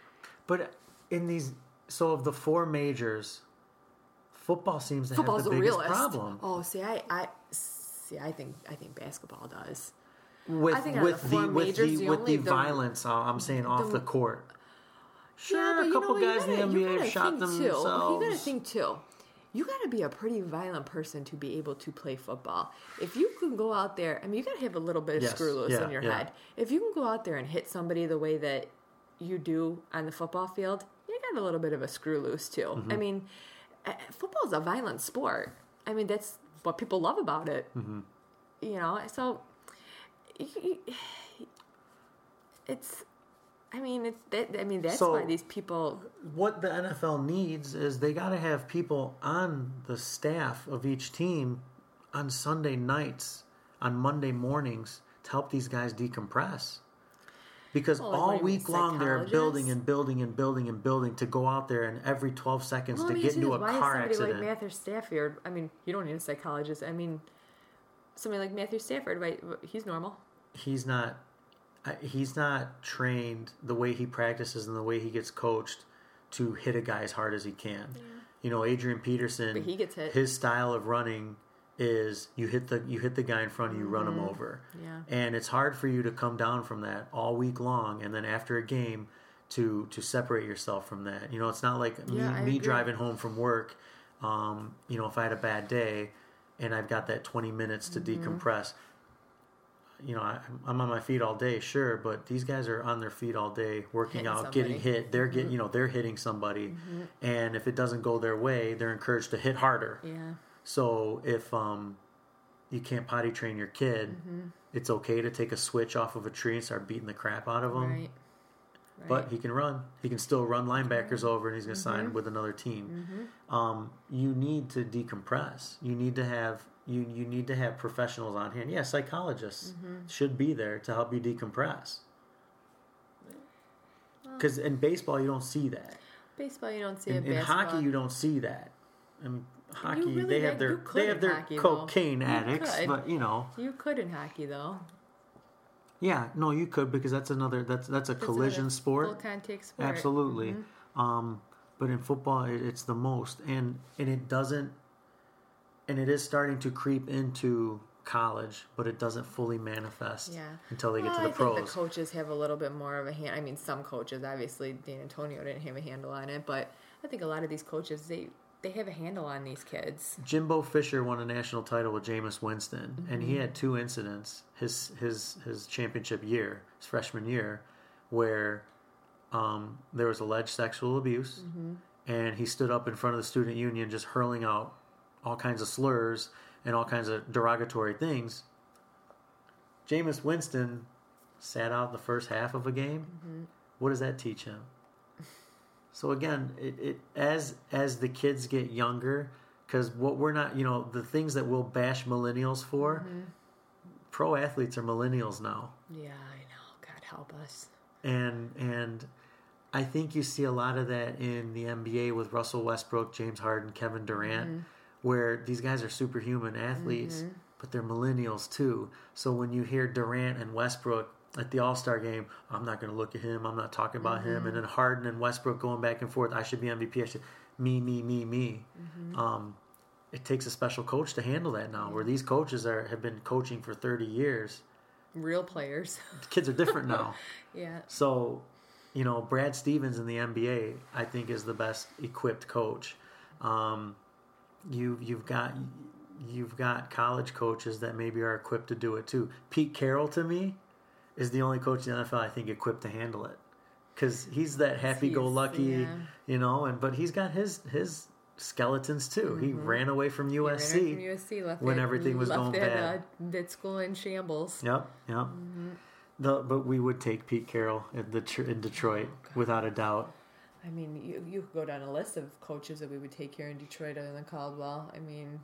S1: But in these, so of the four majors, football seems to
S2: Football's
S1: have the biggest
S2: realist.
S1: problem.
S2: Oh, see, I, I, see, I think, I think basketball does.
S1: With
S2: I think
S1: with
S2: the,
S1: the with
S2: majors,
S1: the,
S2: the
S1: with
S2: only,
S1: the
S2: the,
S1: violence, uh, I'm saying off the, the court. Sure,
S2: yeah,
S1: a couple
S2: you know,
S1: guys
S2: gotta,
S1: in the N B A have shot
S2: too,
S1: themselves.
S2: You got to think too. You got to be a pretty violent person to be able to play football. If you can go out there, I mean, you got to have a little bit of
S1: yes.
S2: screw loose
S1: yeah,
S2: in your
S1: yeah.
S2: head. If you can go out there and hit somebody the way that you do on the football field, you got a little bit of a screw loose too. Mm-hmm. I mean, football is a violent sport. I mean, that's what people love about it.
S1: Mm-hmm.
S2: You know, so it's. I mean, it's that. I mean, that's
S1: so,
S2: why these people.
S1: What the N F L needs is they got to have people on the staff of each team on Sunday nights, on Monday mornings to help these guys decompress. Because
S2: well,
S1: all week long they're building and building and building and building to go out there and every twelve seconds
S2: well,
S1: to get into a
S2: why
S1: car
S2: is somebody
S1: accident.
S2: like Matthew Stafford? I mean, you don't need a psychologist. I mean, somebody like Matthew Stafford, right? He's normal.
S1: He's not. He's not trained the way he practices and the way he gets coached to hit a guy as hard as he can. Yeah. You know, Adrian Peterson.
S2: But he gets hit.
S1: His style of running is you hit the you hit the guy in front of you, mm-hmm. run him over.
S2: Yeah.
S1: And it's hard for you to come down from that all week long, and then after a game to to separate yourself from that. You know, it's not like
S2: yeah,
S1: me, me driving home from work. Um, you know, if I had a bad day and I've got that twenty minutes to mm-hmm. decompress. You know, I, I'm on my feet all day, sure, but these guys are on their feet all day, working
S2: hitting
S1: out,
S2: somebody.
S1: getting hit. They're
S2: mm-hmm.
S1: getting, you know, they're hitting somebody,
S2: mm-hmm.
S1: and if it doesn't go their way, they're encouraged to hit harder.
S2: Yeah.
S1: So if um, you can't potty train your kid,
S2: mm-hmm. it's
S1: okay to take a switch off of a tree and start beating the crap out of him.
S2: Right. Right.
S1: But he can run. He can still run linebackers
S2: mm-hmm.
S1: over, and he's going to
S2: mm-hmm.
S1: sign with another team.
S2: Mm-hmm.
S1: Um, you need to decompress. You need to have you you need to have professionals on hand. Yeah, psychologists
S2: mm-hmm.
S1: should be there to help you decompress. Because in baseball, you don't see that.
S2: Baseball, you don't see
S1: in,
S2: it.
S1: In
S2: basketball.
S1: hockey, you don't see that. I mean, hockey,
S2: really
S1: they have
S2: like-
S1: their
S2: you could
S1: they have
S2: in
S1: their
S2: hockey, though.
S1: cocaine
S2: You
S1: addicts,
S2: could.
S1: but you know.
S2: You could in hockey, though.
S1: Yeah, no, you could because that's another that's that's a
S2: That's
S1: collision
S2: another
S1: sport.
S2: Full contact sport.
S1: Absolutely.
S2: Mm-hmm.
S1: Um, but in football, it, it's the most, and and it doesn't, and it is starting to creep into college, but it doesn't fully manifest
S2: Yeah.
S1: until they
S2: well,
S1: get to the
S2: I
S1: pros.
S2: think the coaches have a little bit more of a hand. I mean, some coaches, obviously, Dan Antonio didn't have a handle on it, but I think a lot of these coaches, they they have a handle on these kids.
S1: Jimbo Fisher won a national title with Jameis Winston,
S2: Mm-hmm.
S1: and he had two incidents his his his championship year, his freshman year, where um, there was alleged sexual abuse,
S2: Mm-hmm.
S1: and he stood up in front of the student union just hurling out all kinds of slurs and all kinds of derogatory things. Jameis Winston sat out the first half of a game, mm-hmm. what does that teach him? So again, it, it as as the kids get younger, because what we're not, you know, the things that we'll bash millennials for, mm-hmm. pro athletes are millennials now.
S2: Yeah, I know. God help us.
S1: And and I think you see a lot of that in the N B A with Russell Westbrook, James Harden, Kevin Durant, mm-hmm. where these guys are superhuman athletes, mm-hmm. but they're millennials too. So when you hear Durant and Westbrook at the All-Star game, I'm not going to look at him, I'm not talking about mm-hmm. him, and then Harden and Westbrook going back and forth, I should be M V P, I should, me, me, me, me. Mm-hmm. Um, it takes a special coach to handle that now, where these coaches are have been coaching for thirty years.
S2: Real players.
S1: The kids are different now.
S2: Yeah.
S1: So, you know, Brad Stevens in the N B A, I think, is the best equipped coach. Um, you you've got you've got college coaches that maybe are equipped to do it too. Pete Carroll, to me, is the only coach in the N F L I think equipped to handle it, because he's that happy-go-lucky, yeah. you know, and but he's got his his skeletons too. Mm-hmm. He ran away from U S C,
S2: he ran from U S C left
S1: when
S2: that,
S1: everything was
S2: left
S1: going
S2: that,
S1: bad.
S2: Uh, that school in shambles.
S1: Yep, yep. Mm-hmm. The, but we would take Pete Carroll in, the, in Detroit oh, without a doubt.
S2: I mean, you you could go down a list of coaches that we would take here in Detroit other than Caldwell. I mean,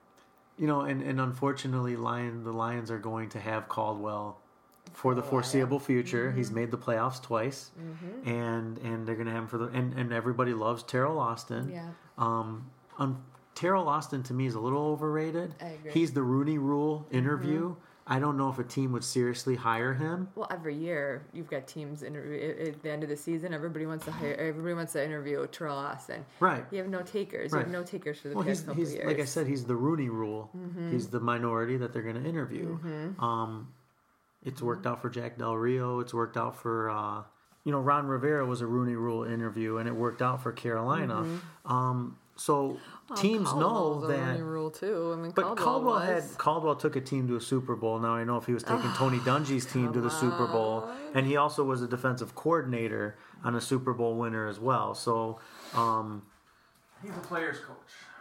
S1: you know, and, and unfortunately, Lion the Lions are going to have Caldwell for the foreseeable future. Mm-hmm. He's made the playoffs twice, mm-hmm. and and they're going to have him for the and, and everybody loves Terrell Austin.
S2: Yeah. Um,
S1: um, Terrell Austin to me is a little overrated.
S2: I agree.
S1: He's the Rooney Rule interview. Mm-hmm. I don't know if a team would seriously hire him.
S2: Well, every year you've got teams interview at the end of the season. Everybody wants to hire. Everybody wants to interview Terrell Austin.
S1: Right.
S2: You have no takers.
S1: Right.
S2: You have no takers for the
S1: well,
S2: past
S1: he's,
S2: couple
S1: he's,
S2: years.
S1: Like I said, he's the Rooney Rule.
S2: Mm-hmm.
S1: He's the minority that they're going to interview.
S2: Mm-hmm.
S1: Um, it's worked out for Jack Del Rio. It's worked out for uh, you know, Ron Rivera was a Rooney Rule interview, and it worked out for Carolina. Mm-hmm. Um, so
S2: well,
S1: teams
S2: Caldwell's
S1: know that.
S2: Rooney Rule too. I mean,
S1: but
S2: Caldwell,
S1: Caldwell
S2: was.
S1: had Caldwell took a team to a Super Bowl. Now I know if he was taking Tony Dungy's team to the Super Bowl, and he also was a defensive coordinator on a Super Bowl winner as well. So um,
S3: he's a players coach.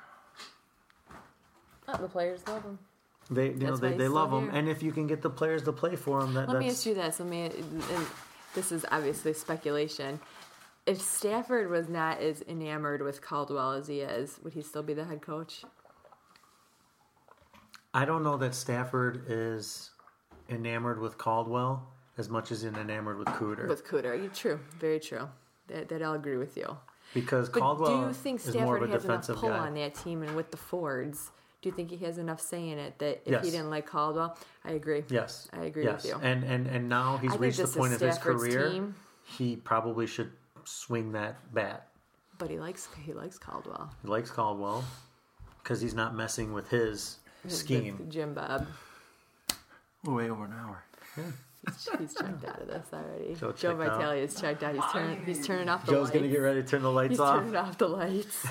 S2: Oh, the players love him.
S1: They, you know, they, they love him,
S2: here.
S1: and if you can get the players to play for him, that.
S2: Let
S1: that's...
S2: me ask you this. Let me. And this is obviously speculation. If Stafford was not as enamored with Caldwell as he is, would he still be the head coach?
S1: I don't know that Stafford is enamored with Caldwell as much as he's enamored with Cooter.
S2: With Cooter, true, very true. That, that I'll agree with you.
S1: Because
S2: but
S1: Caldwell
S2: do you think
S1: is more of a
S2: Stafford has enough
S1: defensive
S2: pull
S1: guy.
S2: on that team, and with the Fords? Do you think he has enough say in it that if
S1: yes.
S2: he didn't like Caldwell? I agree.
S1: Yes.
S2: I agree
S1: yes.
S2: with you.
S1: And, and, and now he's
S2: I
S1: reached the
S2: think
S1: point
S2: this
S1: of
S2: is
S1: his
S2: Stafford's
S1: career.
S2: Team.
S1: He probably should swing that bat.
S2: But he likes he likes Caldwell.
S1: He likes Caldwell because he's not messing with his scheme.
S2: With Jim Bob.
S3: We're way over an hour.
S1: Yeah.
S2: He's, he's checked out of this already.
S1: Joe,
S2: Joe Vitale is checked out. He's turning he's turning off the
S1: Joe's
S2: lights.
S1: going to get ready to turn the lights
S2: he's
S1: off.
S2: He's turning off the lights.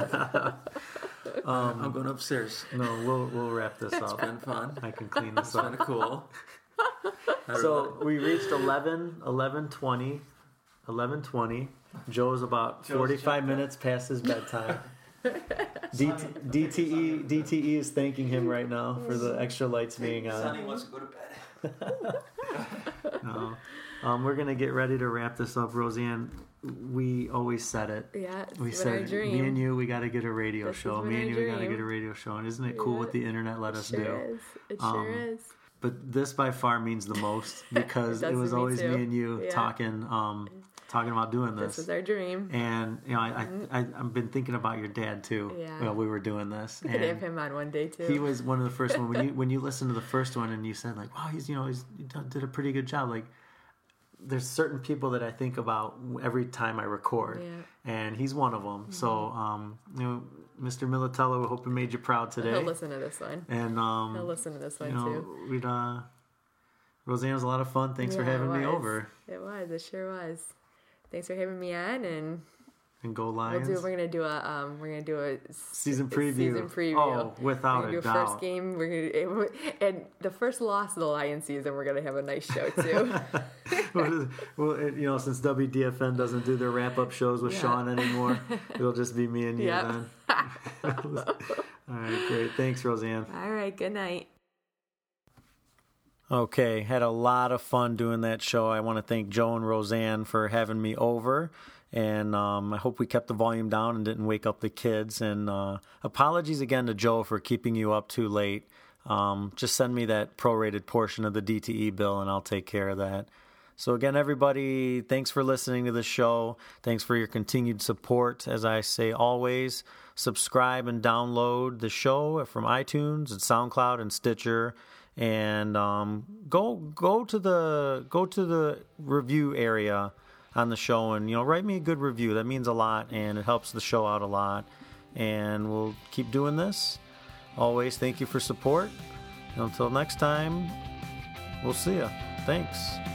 S3: um, I'm going upstairs.
S1: No, we'll we'll wrap this up.
S3: It's been fun.
S1: I can clean this
S3: it's
S1: up.
S3: It's been cool.
S1: So we reached eleven, eleven twenty, eleven twenty. Joe's about
S3: Joe's
S1: forty-five minutes past his bedtime. D T E D T E is thanking him right now for the extra lights being on.
S3: Sonny wants to go to bed.
S1: No. Um, we're gonna get ready to wrap this up, Roseanne. We always said it.
S2: Yeah, it's
S1: we
S2: been
S1: said
S2: our dream.
S1: me and you, we got to get a radio
S2: this
S1: show.
S2: has been
S1: Me and
S2: our
S1: you, we got to
S2: dream.
S1: get a radio show. And isn't it cool
S2: yeah.
S1: what the internet let us
S2: sure
S1: do?
S2: Is. It
S1: um,
S2: sure is.
S1: But this by far means the most because
S2: it,
S1: it was
S2: me
S1: always
S2: too.
S1: me and you
S2: yeah.
S1: talking, um, talking about doing this.
S2: This is our dream.
S1: And you know, I, I, I I've been thinking about your dad too.
S2: Yeah.
S1: While we were doing this.
S2: We
S1: and
S2: could have him on one day too.
S1: He was one of the first one when you when you listened to the first one and you said like, wow, he's you know he's he did a pretty good job. Like, there's certain people that I think about every time I record,
S2: yeah.
S1: and he's one of them. Mm-hmm. So, um, you know, Mister Militello, we hope we made you proud today.
S2: He'll listen to this one.
S1: And um,
S2: he'll listen to this one
S1: you know,
S2: too.
S1: We'd uh, Roseanne was a lot of fun. Thanks
S2: yeah,
S1: for having
S2: it
S1: me
S2: was.
S1: over.
S2: It was. It sure was. Thanks for having me on, and
S1: and go Lions.
S2: We'll do. We're gonna do a. Um, we're gonna do a
S1: season preview.
S2: A season preview.
S1: Oh, without
S2: we're gonna
S1: a
S2: do
S1: doubt.
S2: First game. We're gonna and the first loss of the Lions season. We're gonna have a nice show too.
S1: Well, it, you know, since W D F N doesn't do their wrap up shows with yeah. Sean anymore, it'll just be me and you
S2: yep.
S1: then. All right, great. Thanks, Roseanne.
S2: All right. Good night.
S1: Okay, had a lot of fun doing that show. I want to thank Joe and Roseanne for having me over, and um, I hope we kept the volume down and didn't wake up the kids. And uh, apologies again to Joe for keeping you up too late. Um, just send me that prorated portion of the D T E bill, and I'll take care of that. So again, everybody, thanks for listening to the show. Thanks for your continued support. As I say always, subscribe and download the show from iTunes and SoundCloud and Stitcher. And um, go go to the go to the review area on the show, and you know, write me a good review. That means a lot, and it helps the show out a lot. And we'll keep doing this. Always, thank you for support. And until next time, we'll see ya. Thanks.